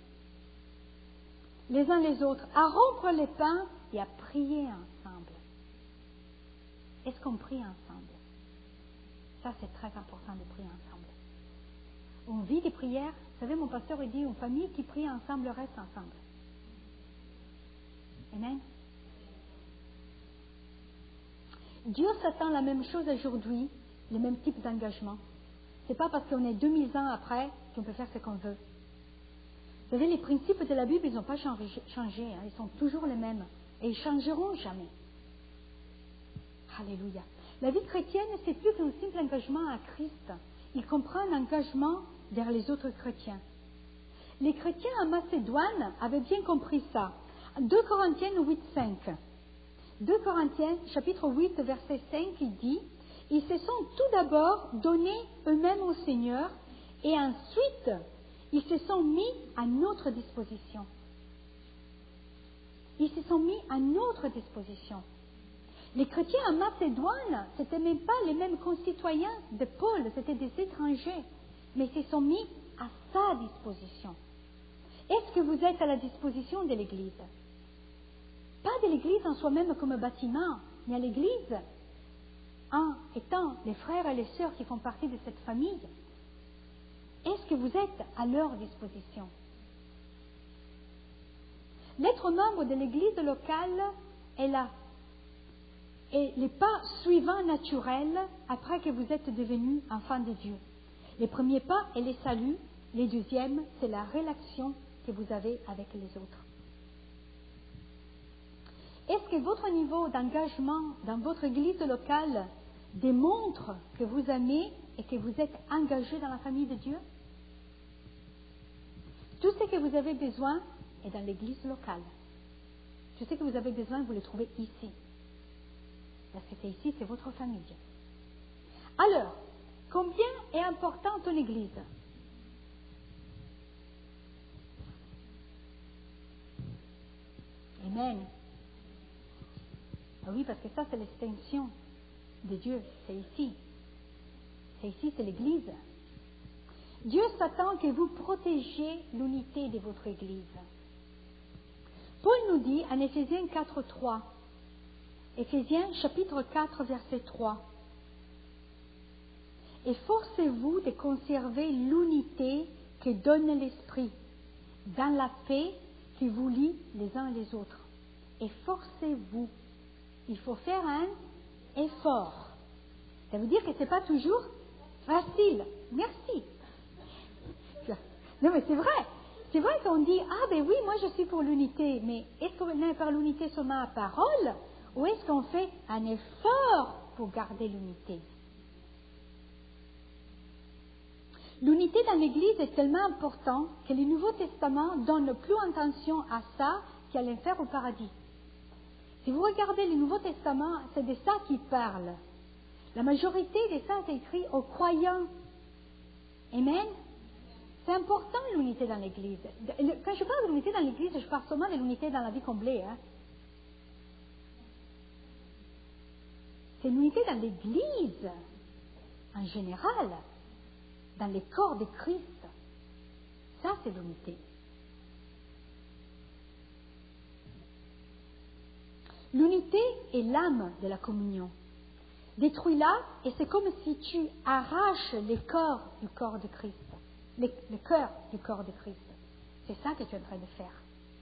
les uns les autres, à rompre les pains et à prier ensemble. Est-ce qu'on prie ensemble? Ça, c'est très important de prier ensemble. On vit des prières. Vous savez, mon pasteur il dit, une famille qui prie ensemble reste ensemble. Amen. Dieu s'attend la même chose aujourd'hui, le même type d'engagement. Ce n'est pas parce qu'on est 2000 ans après qu'on peut faire ce qu'on veut. Vous savez, les principes de la Bible, ils n'ont pas changé, hein, ils sont toujours les mêmes. Et ils ne changeront jamais. Alléluia. La vie chrétienne, c'est plus qu'un simple engagement à Christ. Il comprend un engagement vers les autres chrétiens. Les chrétiens en Macédoine avaient bien compris ça. 2 Corinthiens 8, 5. 2 Corinthiens, chapitre 8, verset 5, il dit « Ils se sont tout d'abord donnés eux-mêmes au Seigneur et ensuite ils se sont mis à notre disposition. » Ils se sont mis à notre disposition. Les chrétiens en Macédoine, ce n'étaient même pas les mêmes concitoyens de Paul, c'était des étrangers, mais ils se sont mis à sa disposition. Est-ce que vous êtes à la disposition de l'Église? Pas de l'Église en soi-même comme un bâtiment, mais à l'Église en étant les frères et les sœurs qui font partie de cette famille. Est-ce que vous êtes à leur disposition? L'être membre de l'Église locale est là. Et les pas suivants naturels après que vous êtes devenus enfants de Dieu. Les premiers pas est le salut, les deuxièmes, c'est la relation que vous avez avec les autres. Est-ce que votre niveau d'engagement dans votre église locale démontre que vous aimez et que vous êtes engagé dans la famille de Dieu? Tout ce que vous avez besoin est dans l'église locale. Tout ce que vous avez besoin, vous le trouvez ici. Parce que c'est ici, c'est votre famille. Alors, combien est importante ton église? Amen. Ah oui, parce que ça, c'est l'extension de Dieu. C'est ici. C'est ici, c'est l'église. Dieu s'attend que vous protégiez l'unité de votre église. Paul nous dit en Éphésiens 4, 3, Éphésiens chapitre 4, verset 3, « Efforcez-vous de conserver l'unité que donne l'Esprit, dans la paix qui vous lie les uns les autres. » Efforcez-vous. Il faut faire un effort. Ça veut dire que ce n'est pas toujours facile. Merci. Non, mais c'est vrai. C'est vrai qu'on dit, ah ben oui, moi je suis pour l'unité. Mais est-ce qu'on est par l'unité seulement à parole ou est-ce qu'on fait un effort pour garder l'unité? L'unité dans l'Église est tellement importante que le Nouveau Testament donne plus attention à ça qu'à l'enfer au paradis. Si vous regardez le Nouveau Testament, c'est de ça qu'il parle. La majorité de ça est écrit aux croyants. Amen. C'est important l'unité dans l'Église. Quand je parle de l'unité dans l'Église, je parle seulement de l'unité dans la vie comblée. Hein. C'est l'unité dans l'Église, en général, dans les corps de Christ. Ça, c'est l'unité. L'unité est l'âme de la communion. Détruis-la et c'est comme si tu arraches les corps du corps de Christ. Le cœur du corps de Christ. C'est ça que tu es en train de faire.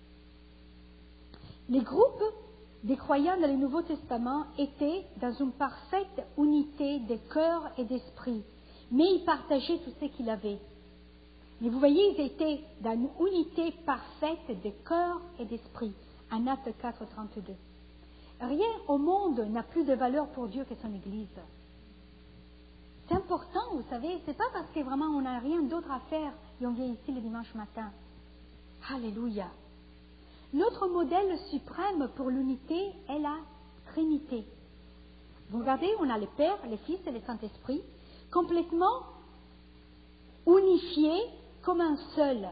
Les groupes des croyants dans le Nouveau Testament étaient dans une parfaite unité de cœur et d'esprit, mais ils partageaient tout ce qu'ils avaient. Mais vous voyez, ils étaient dans une unité parfaite de cœur et d'esprit, en Actes 4, 32. Rien au monde n'a plus de valeur pour Dieu que son Église. C'est important, vous savez, c'est pas parce que vraiment on n'a rien d'autre à faire et on vient ici le dimanche matin. Alléluia. Notre modèle suprême pour l'unité est la Trinité. Vous regardez, on a le Père, le Fils et le Saint-Esprit, complètement unifiés comme un seul.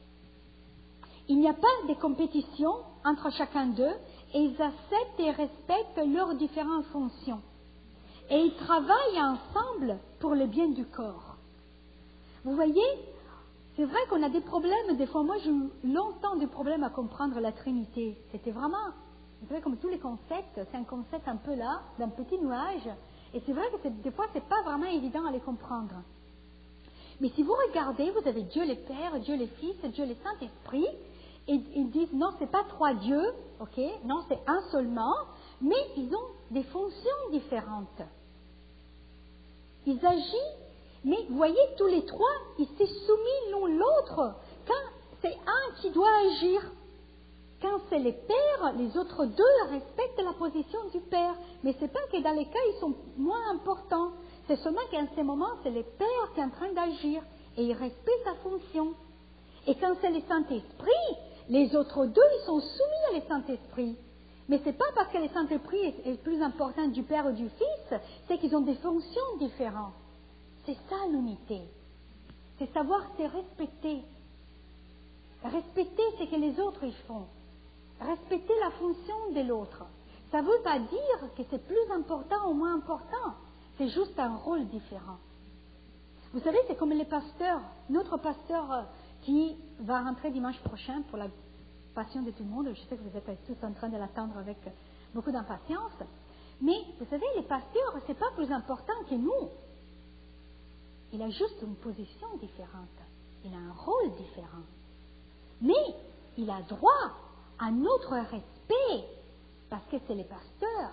Il n'y a pas de compétition entre chacun d'eux et ils acceptent et respectent leurs différentes fonctions. Et ils travaillent ensemble pour le bien du corps. Vous voyez, c'est vrai qu'on a des problèmes, des fois, moi j'ai eu longtemps des problèmes à comprendre la Trinité. C'était vraiment, vous savez, comme tous les concepts, c'est un concept un peu là, d'un petit nuage, et c'est vrai que des fois c'est pas vraiment évident à les comprendre. Mais si vous regardez, vous avez Dieu le Père, Dieu le Fils, Dieu le Saint-Esprit, et ils disent non, c'est pas trois dieux, ok, non, c'est un seulement, mais ils ont des fonctions différentes. Ils agissent. Mais vous voyez, tous les trois, ils sont soumis l'un l'autre. Quand c'est un qui doit agir, quand c'est le Père, les autres deux respectent la position du Père. Mais ce n'est pas que dans les cas, ils sont moins importants. C'est seulement qu'à ce moment, c'est le Père qui est en train d'agir et il respecte sa fonction. Et quand c'est le Saint-Esprit, les autres deux, ils sont soumis au Saint-Esprit. Mais ce n'est pas parce que le Saint-Esprit est plus important du Père ou du Fils, c'est qu'ils ont des fonctions différentes. C'est ça l'unité. C'est savoir se respecter. Respecter ce que les autres y font. Respecter la fonction de l'autre. Ça ne veut pas dire que c'est plus important ou moins important. C'est juste un rôle différent. Vous savez, c'est comme les pasteurs. Notre pasteur qui va rentrer dimanche prochain pour la passion de tout le monde. Je sais que vous êtes tous en train de l'attendre avec beaucoup d'impatience. Mais vous savez, les pasteurs, ce n'est pas plus important que nous. Il a juste une position différente. Il a un rôle différent. Mais il a droit à notre respect parce que c'est le pasteur.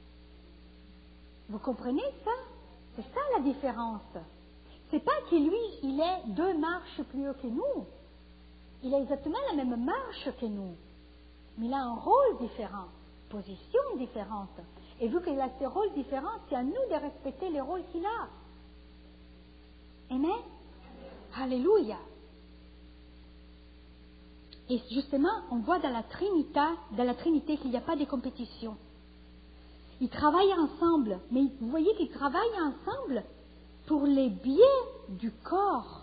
Vous comprenez ça? C'est ça la différence. C'est pas que lui, il est 2 marches plus haut que nous. Il a exactement la même marche que nous. Mais il a un rôle différent, position différente. Et vu qu'il a ce rôle différent, c'est à nous de respecter le rôle qu'il a. Amen. Alléluia. Et justement, on voit dans la Trinité qu'il n'y a pas de compétition. Ils travaillent ensemble, mais vous voyez qu'ils travaillent ensemble pour les biens du corps.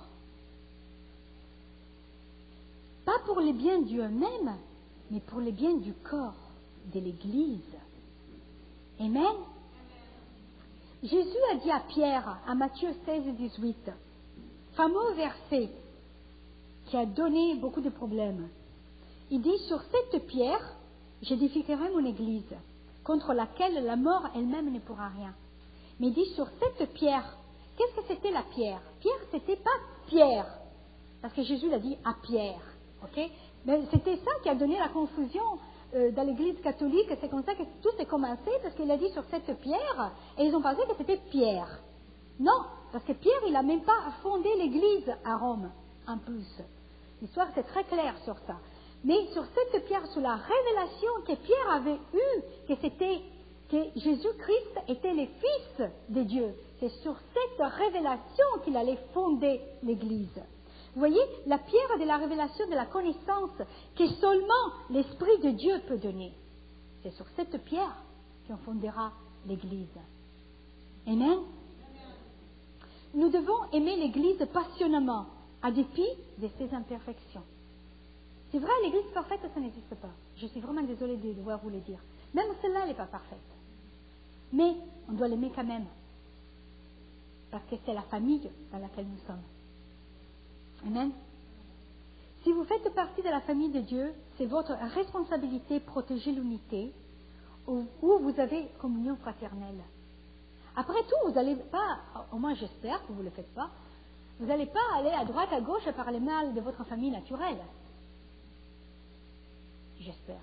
Pas pour les biens d'eux-mêmes, mais pour les biens du corps, de l'Église. Amen. Jésus a dit à Pierre, à Matthieu 16, 18, fameux verset qui a donné beaucoup de problèmes. Il dit, sur cette pierre, j'édifierai mon Église, contre laquelle la mort elle-même ne pourra rien. Mais il dit, sur cette pierre, qu'est-ce que c'était la pierre? Pierre, c'était pas Pierre, parce que Jésus l'a dit à Pierre. Okay? Mais c'était ça qui a donné la confusion dans l'Église catholique. C'est comme ça que tout s'est commencé, parce qu'il a dit sur cette pierre, et ils ont pensé que c'était Pierre. Non, parce que Pierre, il n'a même pas fondé l'Église à Rome, en plus. L'histoire, c'est très clair sur ça. Mais sur cette pierre, sur la révélation que Pierre avait eue, que Jésus-Christ était le Fils de Dieu, c'est sur cette révélation qu'il allait fonder l'Église. Vous voyez, la pierre de la révélation de la connaissance que seulement l'Esprit de Dieu peut donner. C'est sur cette pierre qu'on fondera l'Église. Amen. Nous devons aimer l'Église passionnément, à dépit de ses imperfections. C'est vrai, l'Église parfaite, ça n'existe pas. Je suis vraiment désolée de devoir vous le dire. Même celle-là, elle n'est pas parfaite. Mais on doit l'aimer quand même. Parce que c'est la famille dans laquelle nous sommes. Amen. Si vous faites partie de la famille de Dieu, c'est votre responsabilité de protéger l'unité où vous avez communion fraternelle. Après tout, vous n'allez pas, au moins j'espère que vous ne le faites pas, vous n'allez pas aller à droite, à gauche et parler mal de votre famille naturelle. J'espère.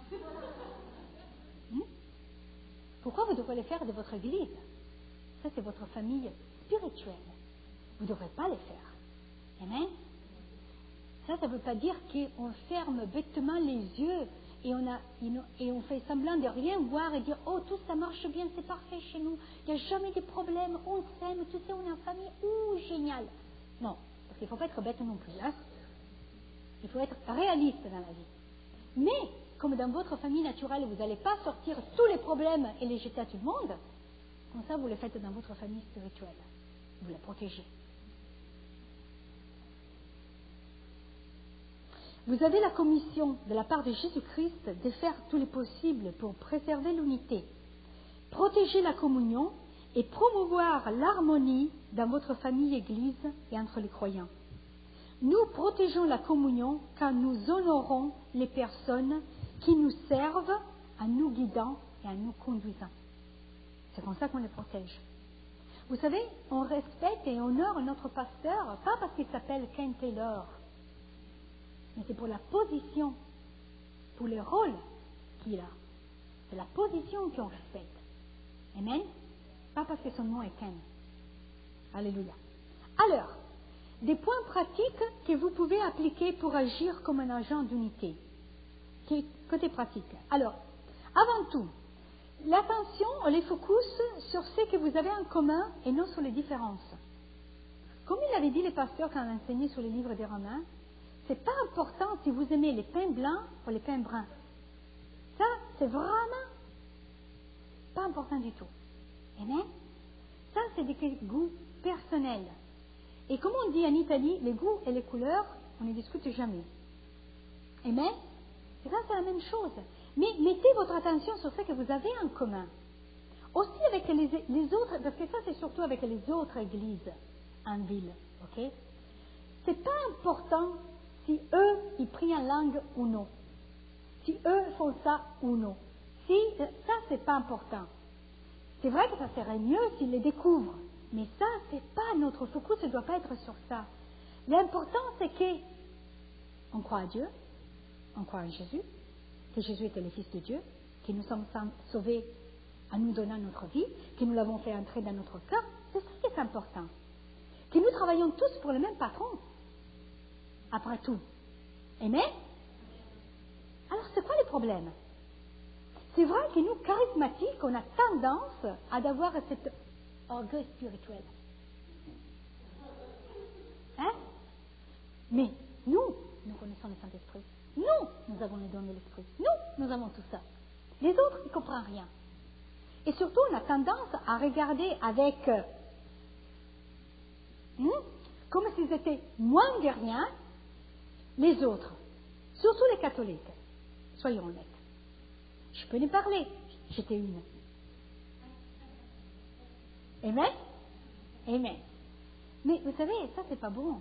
Pourquoi vous devez le faire de votre église? Ça, c'est votre famille spirituelle. Vous ne devrez pas le faire. Amen. Ça ne veut pas dire qu'on ferme bêtement les yeux et on fait semblant de rien voir et dire « Oh, tout ça marche bien, c'est parfait chez nous, il n'y a jamais de problème, on s'aime, tu sais, on est en famille, génial !» Non, parce qu'il ne faut pas être bête non plus. Hein. Il faut être réaliste dans la vie. Mais, comme dans votre famille naturelle, vous n'allez pas sortir tous les problèmes et les jeter à tout le monde, comme ça, vous le faites dans votre famille spirituelle. Vous la protégez. Vous avez la commission de la part de Jésus-Christ de faire tout le possible pour préserver l'unité, protéger la communion et promouvoir l'harmonie dans votre famille église et entre les croyants. Nous protégeons la communion quand nous honorons les personnes qui nous servent en nous guidant et en nous conduisant. C'est comme ça qu'on les protège. Vous savez, on respecte et honore notre pasteur, pas parce qu'il s'appelle Ken Taylor, mais c'est pour la position, pour le rôle qu'il a. C'est la position qu'on respecte. Amen. Pas parce que son nom est Ken. Alléluia. Alors, des points pratiques que vous pouvez appliquer pour agir comme un agent d'unité. Côté pratique. Alors, avant tout, l'attention, on les focus sur ce que vous avez en commun et non sur les différences. Comme il avait dit le pasteur quand on enseignait sur les livres des Romains, c'est pas important si vous aimez les pains blancs ou les pains bruns. Ça, c'est vraiment pas important du tout. Amen. Ça, c'est des goûts personnels. Et comme on dit en Italie, les goûts et les couleurs, on ne discute jamais. Amen. C'est la même chose. Mais mettez votre attention sur ce que vous avez en commun. Aussi avec les autres, parce que ça, c'est surtout avec les autres églises en ville. Ok? C'est pas important si eux, ils prient en langue ou non. Si eux font ça ou non. Ça, c'est pas important. C'est vrai que ça serait mieux s'ils les découvrent. Mais ça, c'est pas notre focus, ça ne doit pas être sur ça. L'important, c'est qu'on croit à Dieu, on croit en Jésus, que Jésus était le Fils de Dieu, que nous sommes sauvés en nous donnant notre vie, que nous l'avons fait entrer dans notre cœur. C'est ça qui est important. Que nous travaillons tous pour le même patron. Après tout. Amen? Alors, c'est quoi le problème? C'est vrai que nous, charismatiques, on a tendance à avoir cet orgueil spirituel. Hein? Mais nous connaissons le Saint-Esprit. Nous avons les dons de l'Esprit. Nous avons tout ça. Les autres, ils ne comprennent rien. Et surtout, on a tendance à regarder avec... comme s'ils étaient moins de rien, les autres. Surtout les catholiques. Soyons honnêtes. Je peux les parler. J'étais une. Amen? Amen. Mais vous savez, ça, c'est pas bon.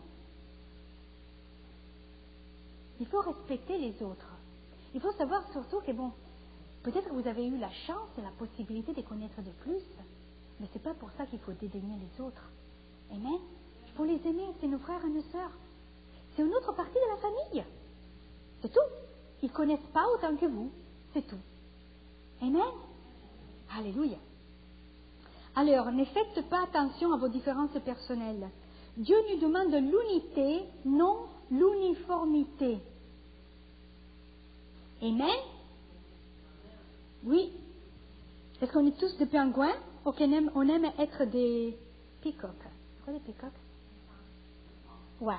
Il faut respecter les autres. Il faut savoir surtout que, bon, peut-être que vous avez eu la chance et la possibilité de connaître de plus, mais c'est pas pour ça qu'il faut dédaigner les autres. Amen? Il faut les aimer, c'est nos frères et nos sœurs. C'est une autre partie de la famille. C'est tout. Ils ne connaissent pas autant que vous. C'est tout. Amen? Alléluia. Alors, ne faites pas attention à vos différences personnelles. Dieu nous demande l'unité, non l'uniformité. Amen? Oui. Est-ce qu'on est tous des pingouins ou on aime être des peacocks? C'est quoi des peacocks? Ouais.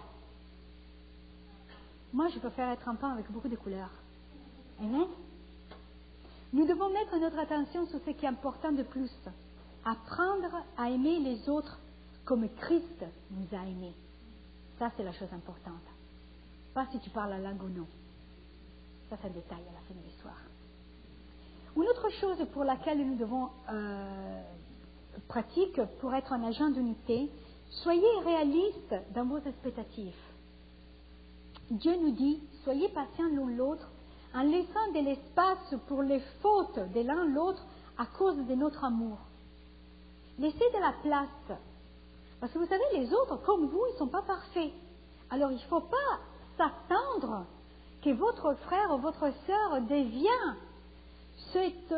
Moi, je préfère être un pain avec beaucoup de couleurs. Amen? Nous devons mettre notre attention sur ce qui est important de plus. Apprendre à aimer les autres comme Christ nous a aimés. Ça, c'est la chose importante. Pas si tu parles la langue ou non. Ça, c'est un détail à la fin de l'histoire. Une autre chose pour laquelle nous devons pratiquer pour être un agent d'unité, soyez réaliste dans vos expectatives. Dieu nous dit, soyez patients l'un l'autre, en laissant de l'espace pour les fautes de l'un l'autre à cause de notre amour. Laissez de la place. Parce que vous savez, les autres, comme vous, ils ne sont pas parfaits. Alors il ne faut pas s'attendre que votre frère ou votre sœur devienne cet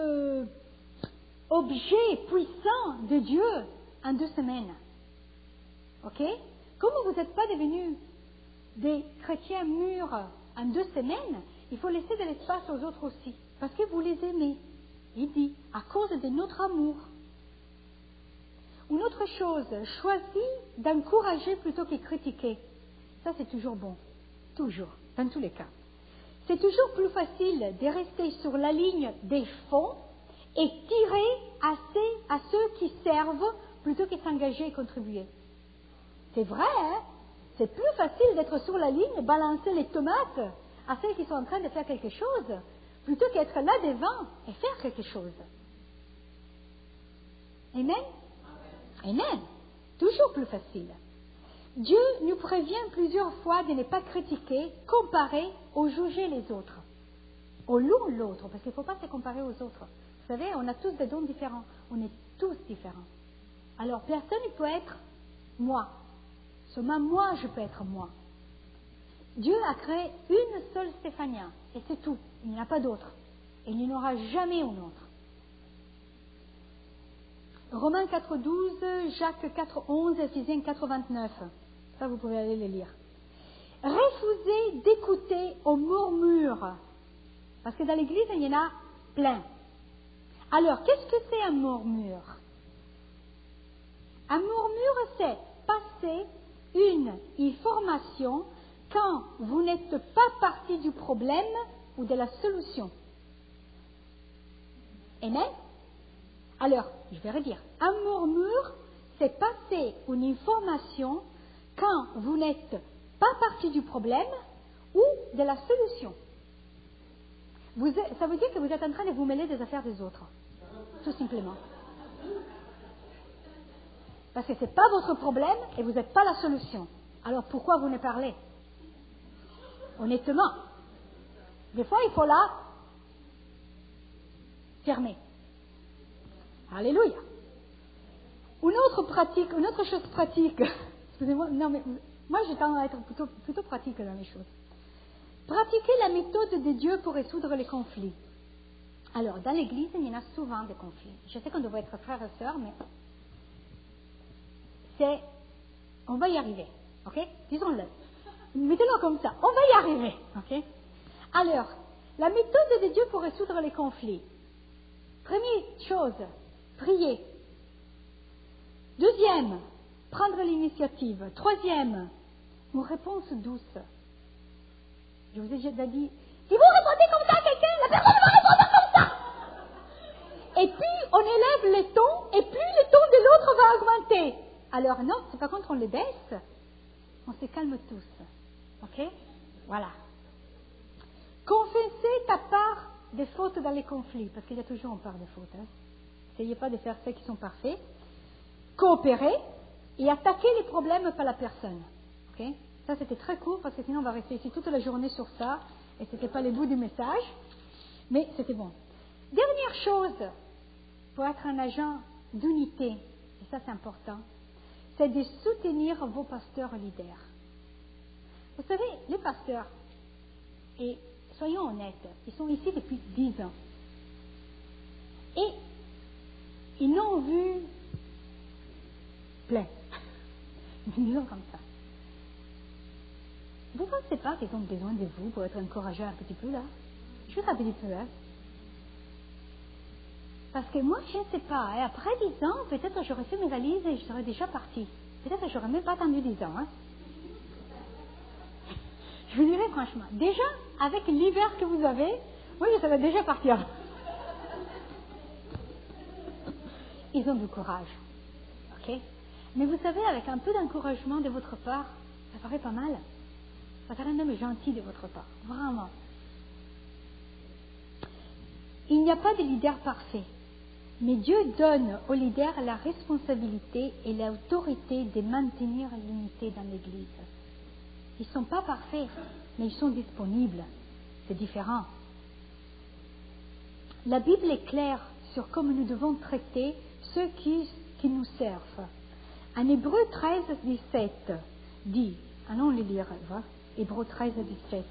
objet puissant de Dieu en 2 semaines. Ok? Comme vous n'êtes pas devenus des chrétiens mûrs en 2 semaines, il faut laisser de l'espace aux autres aussi, parce que vous les aimez. Il dit, à cause de notre amour. Une autre chose, choisis d'encourager plutôt que critiquer. Ça, c'est toujours bon. Toujours, dans tous les cas. C'est toujours plus facile de rester sur la ligne des fonds et tirer assez à ceux qui servent plutôt que s'engager et contribuer. C'est vrai, hein? C'est plus facile d'être sur la ligne, balancer les tomates à ceux qui sont en train de faire quelque chose, plutôt qu'être là devant et faire quelque chose. Amen? Amen. Toujours plus facile. Dieu nous prévient plusieurs fois de ne pas critiquer, comparer ou juger les autres. Ou l'un l'autre, parce qu'il ne faut pas se comparer aux autres. Vous savez, on a tous des dons différents. On est tous différents. Alors, personne ne peut être moi. Seulement moi, je peux être moi. Dieu a créé une seule Stéphania, et c'est tout. Il n'y en a pas d'autre. Et il n'y en aura jamais une autre. Romains 4.12, Jacques 4.11, Éphésiens 4.29. Ça, vous pouvez aller les lire. Refusez d'écouter aux murmures. Parce que dans l'église, il y en a plein. Alors, qu'est-ce que c'est un murmure? Un murmure, c'est passer une information quand vous n'êtes pas partie du problème ou de la solution. Amen? Alors, je vais redire. Un murmure, c'est passer une information quand vous n'êtes pas partie du problème ou de la solution. Ça veut dire que vous êtes en train de vous mêler des affaires des autres. Tout simplement. Parce que ce n'est pas votre problème et vous n'êtes pas la solution. Alors pourquoi vous ne parlez? Honnêtement. Des fois, il faut la fermer. Alléluia. Une autre chose pratique. Excusez-moi, non mais moi j'ai tendance à être plutôt pratique dans les choses. Pratiquer la méthode de Dieu pour résoudre les conflits. Alors, dans l'église, il y en a souvent des conflits. Je sais qu'on devrait être frères et sœurs, mais on va y arriver, ok? Disons-le. Mettez-le comme ça, on va y arriver, ok? Alors, la méthode de Dieu pour résoudre les conflits. Première chose, prier. Deuxième, prendre l'initiative. Troisième, une réponse douce. Je vous ai déjà dit, si vous répondez comme ça à quelqu'un, la personne va répondre comme ça. Et puis, on élève les tons, et plus le ton de l'autre va augmenter. Alors non, c'est pas contre on les baisse, on se calme tous. Ok? Voilà. Confessez ta part des fautes dans les conflits, parce qu'il y a toujours une part de fautes. N'essayez pas de faire ceux qui sont parfaits. Coopérer et attaquer les problèmes par la personne. Ok? Ça, c'était très court, parce que sinon on va rester ici toute la journée sur ça, et ce n'était pas le bout du message, mais c'était bon. Dernière chose, pour être un agent d'unité, et ça c'est important, c'est de soutenir vos pasteurs leaders. Vous savez, les pasteurs, et soyons honnêtes, ils sont ici depuis 10 ans. Et ils n'ont vu plein. Disons comme ça. Vous ne pensez pas qu'ils ont besoin de vous pour être encouragés un petit peu là? Juste un petit peu, hein? Parce que moi, je ne sais pas, hein, après 10 ans, peut-être j'aurais fait mes valises et je serais déjà partie. Peut-être que j'aurais même pas attendu 10 ans. Hein. Je vous dirais franchement, déjà, avec l'hiver que vous avez, moi je serais déjà partie. Ils ont du courage. Ok? Mais vous savez, avec un peu d'encouragement de votre part, ça paraît pas mal. Ça paraît même gentil de votre part. Vraiment. Il n'y a pas de leader parfait. Mais Dieu donne aux leaders la responsabilité et l'autorité de maintenir l'unité dans l'Église. Ils ne sont pas parfaits. mais ils sont disponibles. C'est différent. La Bible est claire sur comment nous devons traiter ceux qui nous servent. En Hébreux 13, 17 dit, allons le lire, Hébreux 13, 17.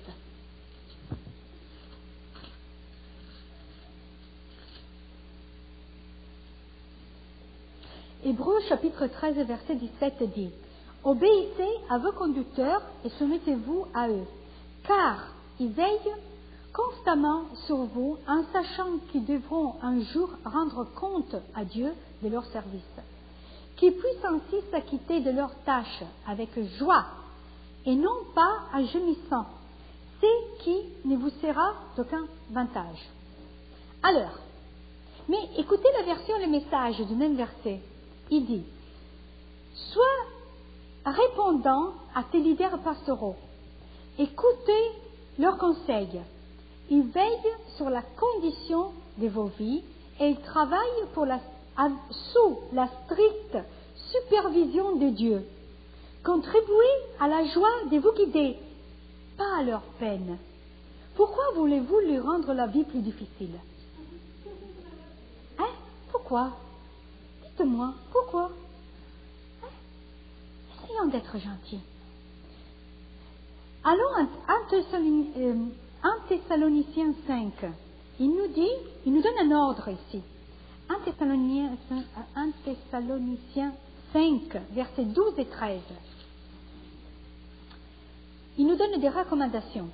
Hébreux chapitre 13, verset 17 dit, « Obéissez à vos conducteurs et soumettez-vous à eux, car ils veillent constamment sur vous en sachant qu'ils devront un jour rendre compte à Dieu de leur service, qu'ils puissent ainsi s'acquitter de leurs tâches avec joie et non pas en gémissant, ce qui ne vous sera d'aucun avantage. » Alors, mais écoutez la version, le message du même verset. Il dit, sois répondant à tes leaders pastoraux, écoutez leurs conseils. Ils veillent sur la condition de vos vies et ils travaillent sous la stricte supervision de Dieu. Contribuez à la joie de vous guider, pas à leur peine. Pourquoi voulez-vous lui rendre la vie plus difficile? Hein? Pourquoi? Dites-moi, pourquoi? Essayons d'être gentils. Allons en Thessaloniciens 5. Il nous donne un ordre ici. En Thessaloniciens 5, versets 12 et 13. Il nous donne des recommandations.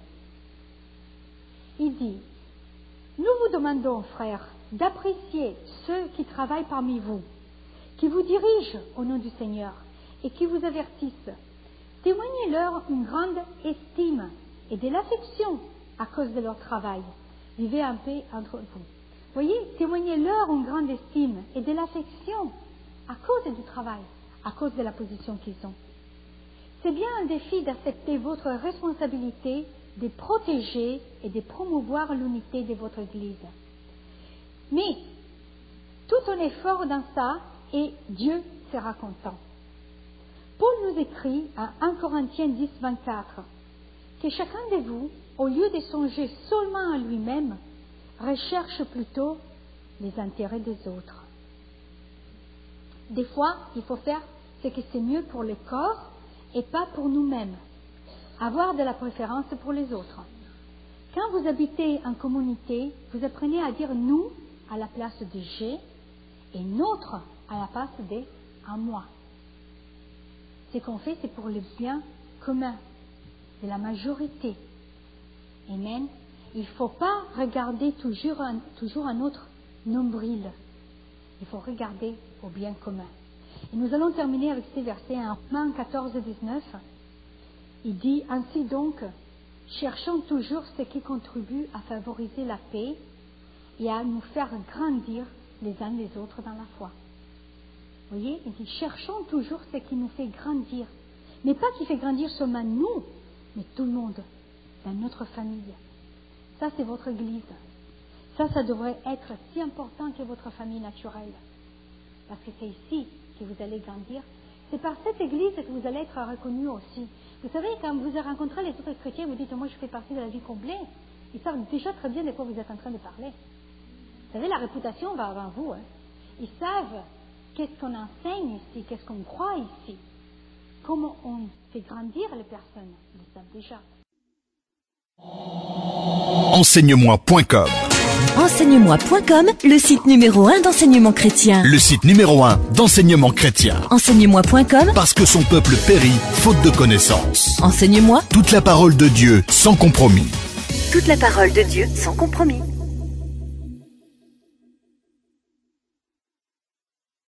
Il dit, nous vous demandons, frères, d'apprécier ceux qui travaillent parmi vous, qui vous dirigent au nom du Seigneur et qui vous avertissent. Témoignez-leur une grande estime et de l'affection à cause de leur travail. Vivez en paix entre vous. Voyez, témoignez-leur une grande estime et de l'affection à cause du travail, à cause de la position qu'ils ont. C'est bien un défi d'accepter votre responsabilité de protéger et de promouvoir l'unité de votre Église. Mais tout un effort dans ça et Dieu sera content. Paul nous écrit à 1 Corinthiens 10, 24 que chacun de vous, au lieu de songer seulement à lui-même, recherche plutôt les intérêts des autres. Des fois, il faut faire ce que c'est mieux pour le corps et pas pour nous-mêmes. Avoir de la préférence pour les autres. Quand vous habitez en communauté, vous apprenez à dire nous à la place de j'ai et notre à la place de à moi. Ce qu'on fait, c'est pour le bien commun de la majorité. Amen. Il ne faut pas regarder toujours à notre nombril. Il faut regarder au bien commun. Et nous allons terminer avec ces versets en Romains 14, 19. Il dit, ainsi donc, cherchons toujours ce qui contribue à favoriser la paix et à nous faire grandir les uns les autres dans la foi. Vous voyez, il dit, cherchons toujours ce qui nous fait grandir. Mais pas qui fait grandir seulement nous, mais tout le monde, dans notre famille. Ça, c'est votre Église. Ça devrait être si important que votre famille naturelle. Parce que c'est ici que vous allez grandir. C'est par cette Église que vous allez être reconnu aussi. Vous savez, quand vous rencontrez les autres chrétiens, vous dites, moi je fais partie de la vie complète. Ils savent déjà très bien de quoi vous êtes en train de parler. Vous savez, la réputation va avant vous. Hein. Ils savent qu'est-ce qu'on enseigne ici, qu'est-ce qu'on croit ici. Comment on fait grandir les personnes. Ils le savent déjà. Enseigne-moi.com. Enseigne-moi.com, le site numéro 1 d'enseignement chrétien. Le site numéro 1 d'enseignement chrétien. Enseigne-moi.com, Parce que son peuple périt, faute de connaissances. Enseigne-moi Toute la parole de Dieu, sans compromis. toute la parole de Dieu sans compromis.